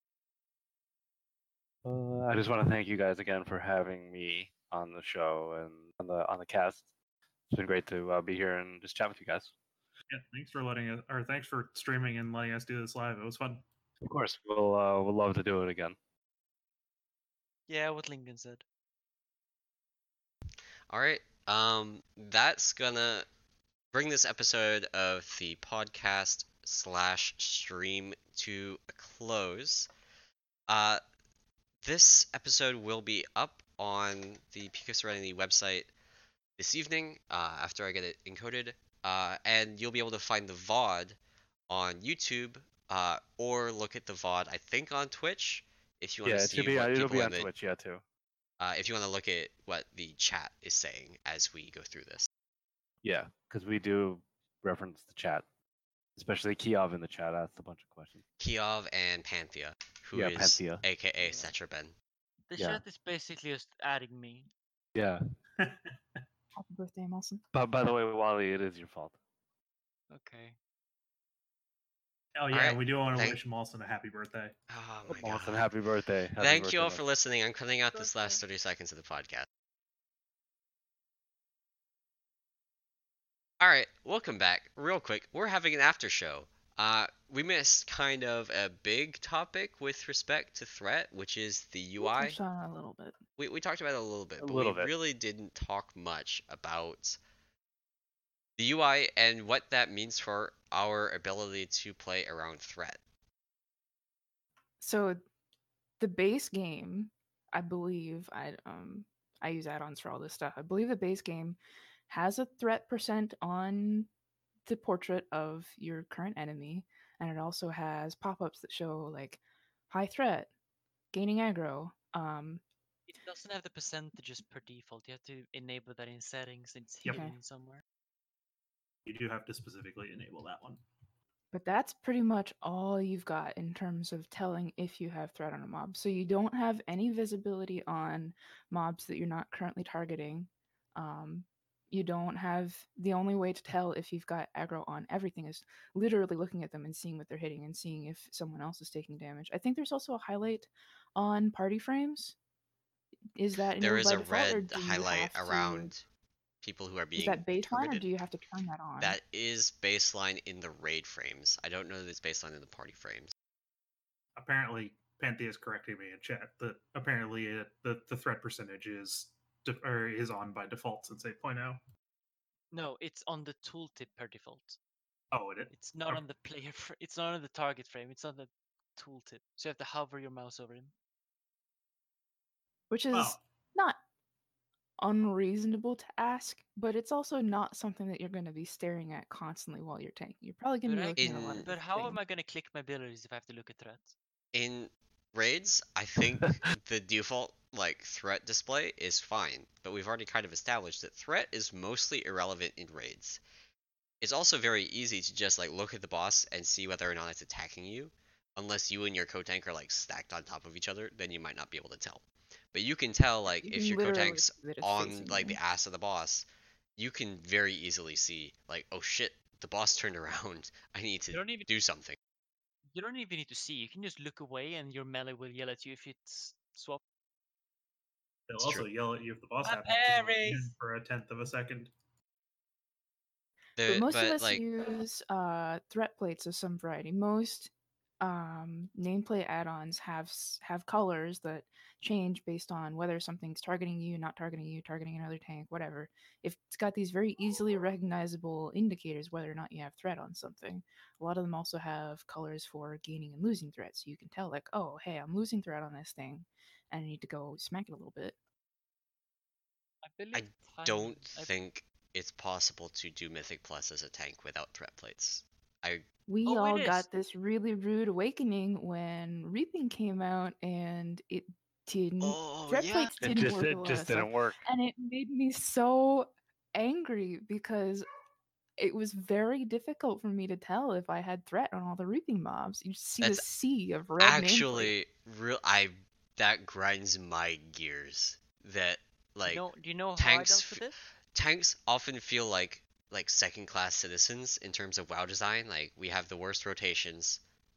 I just want to thank you guys again for having me on the show and on the cast. It's been great to be here and just chat with you guys. Yeah, thanks for streaming and letting us do this live. It was fun. Of course, we'll love to do it again. Yeah, what Lincoln said. All right. That's gonna bring this episode of the podcast / stream to a close. This episode will be up on the Pika Serenity website this evening after I get it encoded, and you'll be able to find the VOD on YouTube or look at the VOD, I think, on Twitch if you want Yeah, to it see should be. what It'll people be in on the Twitch, yeah, too. if you want to look at what the chat is saying as we go through this. Yeah, because we do reference the chat, especially Kiev in the chat asked a bunch of questions. Kiev and Panthea, who Yeah, is Panthea. aka Yeah. Cetraben. The Yeah. chat is basically just adding me. Yeah. Happy birthday, Molson. But by the way, Wally, it is your fault. Okay. Oh yeah, Alright, we do want to thank- wish Molson a happy birthday. Oh my Awesome. god. Happy birthday. Happy Thank birthday, you all Mike. for listening. I'm cutting out this Birthday. last 30 seconds of the podcast. Alright, welcome back. Real quick, we're having an after show. We missed kind of a big topic with respect to threat, which is the We UI. touched on it a little bit. We talked about it a little bit, A but little we bit. really didn't talk much about the UI and what that means for our ability to play around threat. So the base game, I believe, I use add-ons for all this stuff. I believe the base game has a threat percent on the portrait of your current enemy, and it also has pop-ups that show like high threat, gaining aggro. It doesn't have the percentages per default. You have to enable that in settings. It's Yep. hidden Okay. somewhere. You do have to specifically enable that one. But that's pretty much all you've got in terms of telling if you have threat on a mob. So you don't have any visibility on mobs that you're not currently targeting. You don't have the only way to tell if you've got aggro on everything is literally looking at them and seeing what they're hitting and seeing if someone else is taking damage. I think there's also a highlight on party frames. Is that There enabled is by a default, or red do you highlight have to? around people who are Is being that baseline, or targeted. do you have to turn that on? That is baseline in the raid frames. I don't know that it's baseline in the party frames. Apparently, Panthea is correcting me in chat that apparently the threat percentage is on by default since 8.0. No, it's on the tooltip per default. Oh, it is. It's not Oh. on the player. It's not on the target frame. It's on the tooltip. So you have to hover your mouse over him. Which is Oh. not unreasonable to ask, but it's also not something that you're going to be staring at constantly while you're tanking. You're probably going to be looking at a lot of But how am things. I going to click my abilities if I have to look at threats? In raids, I think the default like threat display is fine, but we've already kind of established that threat is mostly irrelevant in raids. It's also very easy to just like look at the boss and see whether or not it's attacking you. Unless you and your co-tank are like stacked on top of each other, then you might not be able to tell. But you can tell like You if can your literally co-tank's see that it's on facing like you. the ass of the boss, you can very easily see like, oh shit, the boss turned around. I need to do something. You don't even need to see. You can just look away, and your melee will yell at you if it's swap. They'll It's also true. yell at you if the boss My happens to go parries! in for a tenth of a second. But most of us like use threat plates of some variety. Most nameplate add-ons have colors that change based on whether something's targeting you, not targeting you, targeting another tank, whatever. If it's got these very easily recognizable indicators whether or not you have threat on something, a lot of them also have colors for gaining and losing threat, so you can tell like, oh, hey, I'm losing threat on this thing, and I need to go smack it a little bit. I don't think it's possible to do Mythic Plus as a tank without threat plates. We Oh, all it got is. this really rude awakening when Reaping came out, and it didn't. Oh threat yeah, plates didn't work. It just didn't work. And it made me so angry because it was very difficult for me to tell if I had threat on all the Reaping mobs. You see That's the sea of red nameplate. actually that grinds my gears. That like Do you know how tanks I dealt with it? tanks often feel like second class citizens in terms of WoW design. Like we have the worst rotations.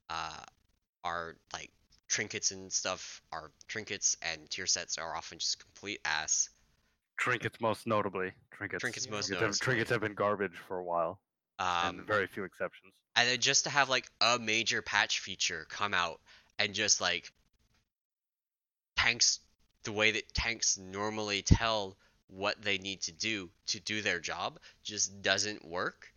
Our like trinkets and stuff, our trinkets and tier sets are often just complete ass. Trinkets most notably. Trinkets have been garbage for a while. And very few exceptions. And then just to have like a major patch feature come out and just like tanks, the way that tanks normally tell what they need to do their job just doesn't work.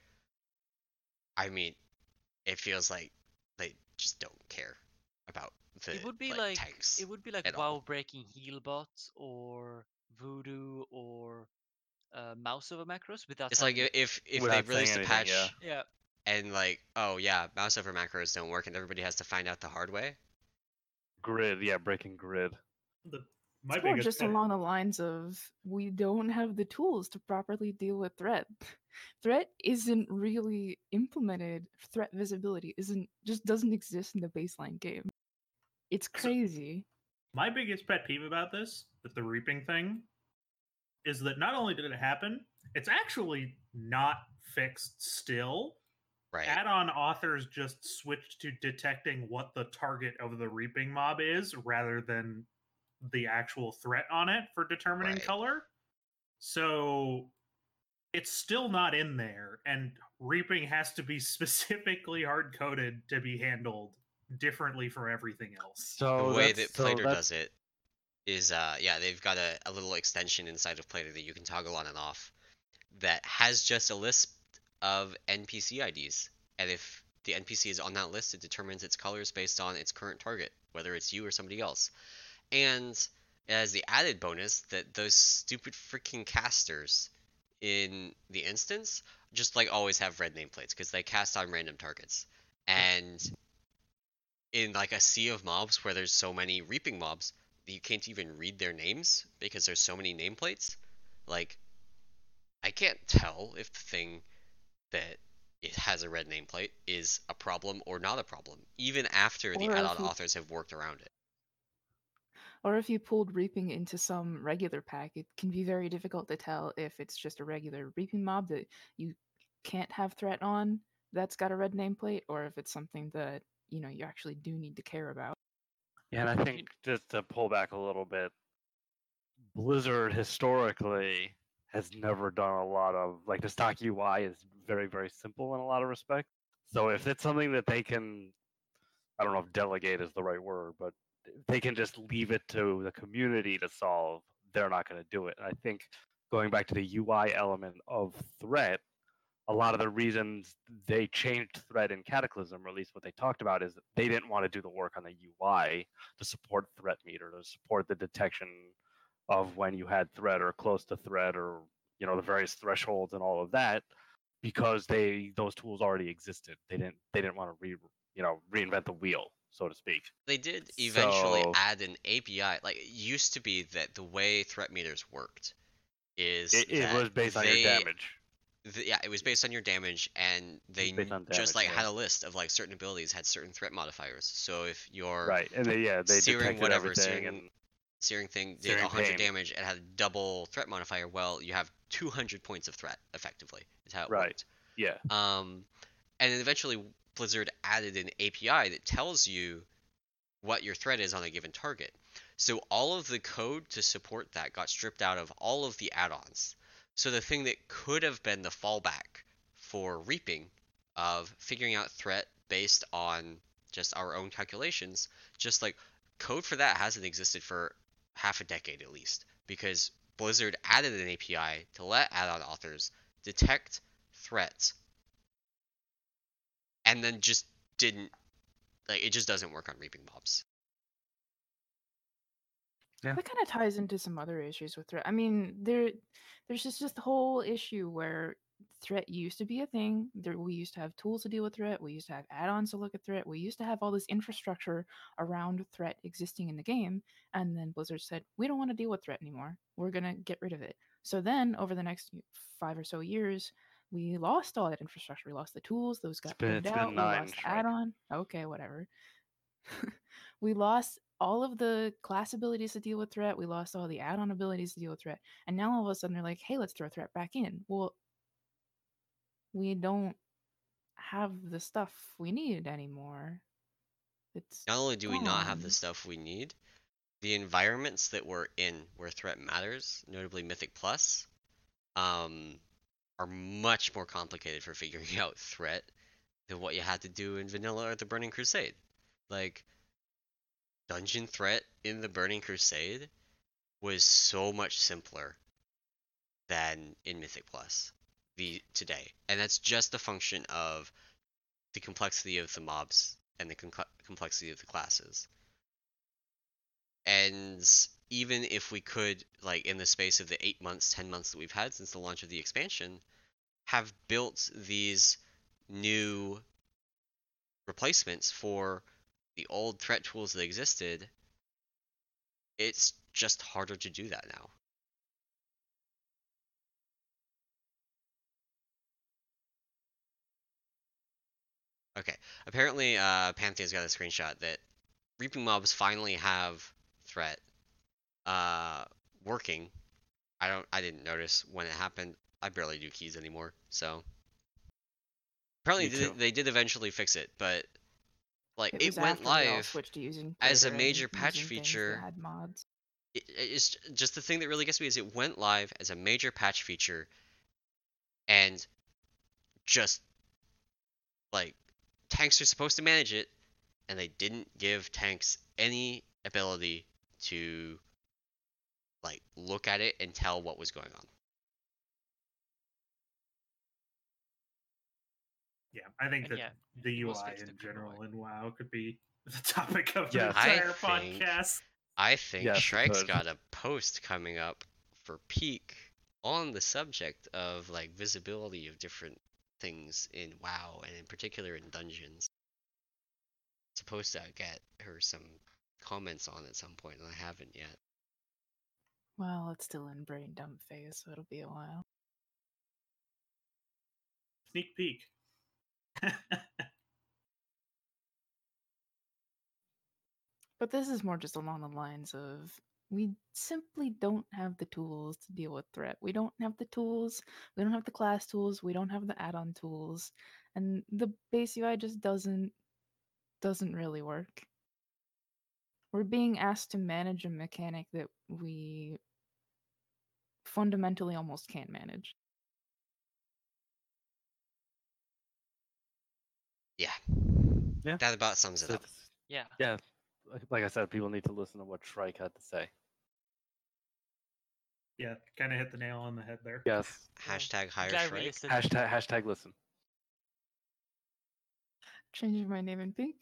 I mean, it feels like they just don't care about the It would be tanks. It would be like WoW breaking healbot or Voodoo or mouse over macros without. It's like if they released a patch, yeah, and like, oh yeah, mouse over macros don't work, and everybody has to find out the hard way. Grid, yeah, breaking grid. It's more just along the lines of we don't have the tools to properly deal with threat. Threat isn't really implemented. Threat visibility doesn't exist in the baseline game. It's crazy. So, my biggest pet peeve about this, with the Reaping thing, is that not only did it happen, it's actually not fixed still. Right. Add-on authors just switched to detecting what the target of the Reaping mob is rather than the actual threat on it for determining color. So it's still not in there, and Reaping has to be specifically hard-coded to be handled differently from everything else. So the way that Plater does it is they've got a little extension inside of Plater that you can toggle on and off that has just a list of NPC IDs, and if the NPC is on that list, it determines its colors based on its current target, whether it's you or somebody else. And it has the added bonus that those stupid freaking casters in the instance just like always have red nameplates because they cast on random targets. And in like a sea of mobs where there's so many Reaping mobs, you can't even read their names because there's so many nameplates. Like, I can't tell if the thing that it has a red nameplate is a problem or not a problem, even after the add-on authors have worked around it. Or if you pulled Reaping into some regular pack, it can be very difficult to tell if it's just a regular Reaping mob that you can't have threat on that's got a red nameplate, or if it's something that, you actually do need to care about. Yeah, and I think just to pull back a little bit, Blizzard historically has never done a lot of like the stock UI is very, very simple in a lot of respects. So if it's something that they can, I don't know if delegate is the right word, but they can just leave it to the community to solve, they're not going to do it. And I think going back to the UI element of threat, a lot of the reasons they changed threat in Cataclysm, or at least what they talked about, is that they didn't want to do the work on the UI to support threat meter, to support the detection of when you had threat or close to threat, or the various thresholds and all of that, because those tools already existed. They didn't want to reinvent the wheel, so to speak. They did eventually So add an API. Like, it used to be that the way threat meters worked is it that was based on your damage. Yeah, it was based on your damage, and they based on just damage, like had yeah. a list of like certain abilities had certain threat modifiers. So if you're Right, and they searing detected whatever, everything, and searing thing did Searing 100 pain. damage and had a double threat modifier, well, you have 200 points of threat effectively. Is how it Right. worked. yeah, And then eventually Blizzard added an API that tells you what your threat is on a given target. So all of the code to support that got stripped out of all of the add-ons. So the thing that could have been the fallback for Reaping of figuring out threat based on just our own calculations, just like code for that hasn't existed for half a decade at least, because Blizzard added an API to let add-on authors detect threats and then just didn't, like, it just doesn't work on Reaping mobs. Yeah. That kind of ties into some other issues with threat. I mean, there's just the whole issue where threat used to be a thing. We used to have tools to deal with threat. We used to have add-ons to look at threat. We used to have all this infrastructure around threat existing in the game. And then Blizzard said, we don't want to deal with threat anymore. We're gonna get rid of it. So then, over the next 5 or so years, we lost all that infrastructure. We lost the tools; those got thinned it's out. been We 9, lost the Shrike. add-on. Okay, whatever. We lost all of the class abilities to deal with threat. We lost all the add-on abilities to deal with threat. And now all of a sudden they're like, hey, let's throw threat back in. Well, we don't have the stuff we need anymore. It's Not only do we not have the gone. stuff we need, the environments that we're in where threat matters, notably Mythic Plus, are much more complicated for figuring out threat than what you had to do in vanilla or the Burning Crusade. Like, dungeon threat in the Burning Crusade was so much simpler than in Mythic Plus today. And that's just a function of the complexity of the mobs and the complexity of the classes. And even if we could, like, in the space of the 8 months, 10 months that we've had since the launch of the expansion, have built these new replacements for the old threat tools that existed, it's just harder to do that now. Okay, apparently Panthea's got a screenshot that Reaping mobs finally have threat working. I didn't notice when it happened. I barely do keys anymore, so apparently they did eventually fix it, but like It was went after they all live switched to using as a Praetor major and patch using things feature. that had mods. It's just the thing that really gets me is it went live as a major patch feature, and just like tanks are supposed to manage it, and they didn't give tanks any ability to like look at it and tell what was going on. Yeah, I think And that yeah, the it was UI fixed in a couple general of in WoW could be the topic of Yes. an entire I think- podcast. I think Yes, it Shrike's could. got a post coming up for Peak on the subject of like visibility of different things in WoW, and in particular in dungeons. Supposed to get her some comments on at some point, and I haven't yet. Well, it's still in brain dump phase, so it'll be a while. Sneak peek. But this is more just along the lines of we simply don't have the tools to deal with threat. We don't have the tools, we don't have the class tools, we don't have the add-on tools, and the base UI just doesn't really work. We're being asked to manage a mechanic that we fundamentally almost can't manage. Yeah. Yeah. That about sums it up. Yeah. Yeah, like I said, people need to listen to what Shrike had to say. Yeah, kind of hit the nail on the head there. Yes. Hashtag hire Glad we Shrike. listened. Hashtag listen. Changing my name in pink.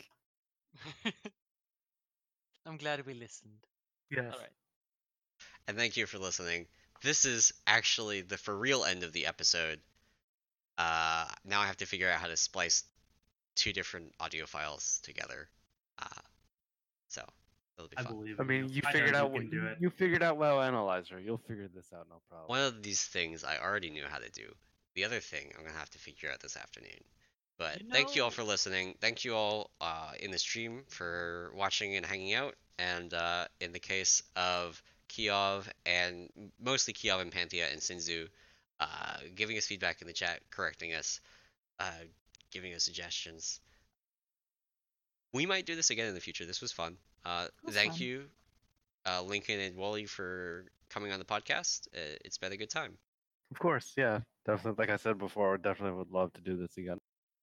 I'm glad we listened. Yes. All right. And thank you for listening. This is actually the for real end of the episode. Now I have to figure out how to splice 2 different audio files together. So it'll be I fun. believe. I mean, in you I know figured out you can do it. you figured out WoW Analyzer. You'll figure this out, no problem. One of these things I already knew how to do. The other thing I'm gonna have to figure out this afternoon. But thank you all for listening. Thank you all in the stream for watching and hanging out. And in the case of Kiov and mostly Kiov and Panthea and Sinzu, giving us feedback in the chat, correcting us, giving us suggestions. We might do this again in the future. This was fun. Thank fun. you, Lincoln and Wally, for coming on the podcast. It's been a good time. Of course, yeah, definitely. Like I said before, definitely would love to do this again.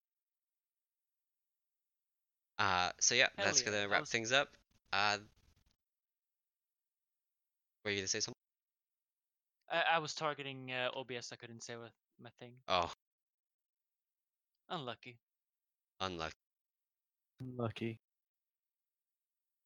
So yeah, Hell that's yeah, gonna that wrap was- things up. Were you gonna say something? I was targeting OBS. I couldn't say with my thing. Oh, Unlucky. unlucky. Lucky.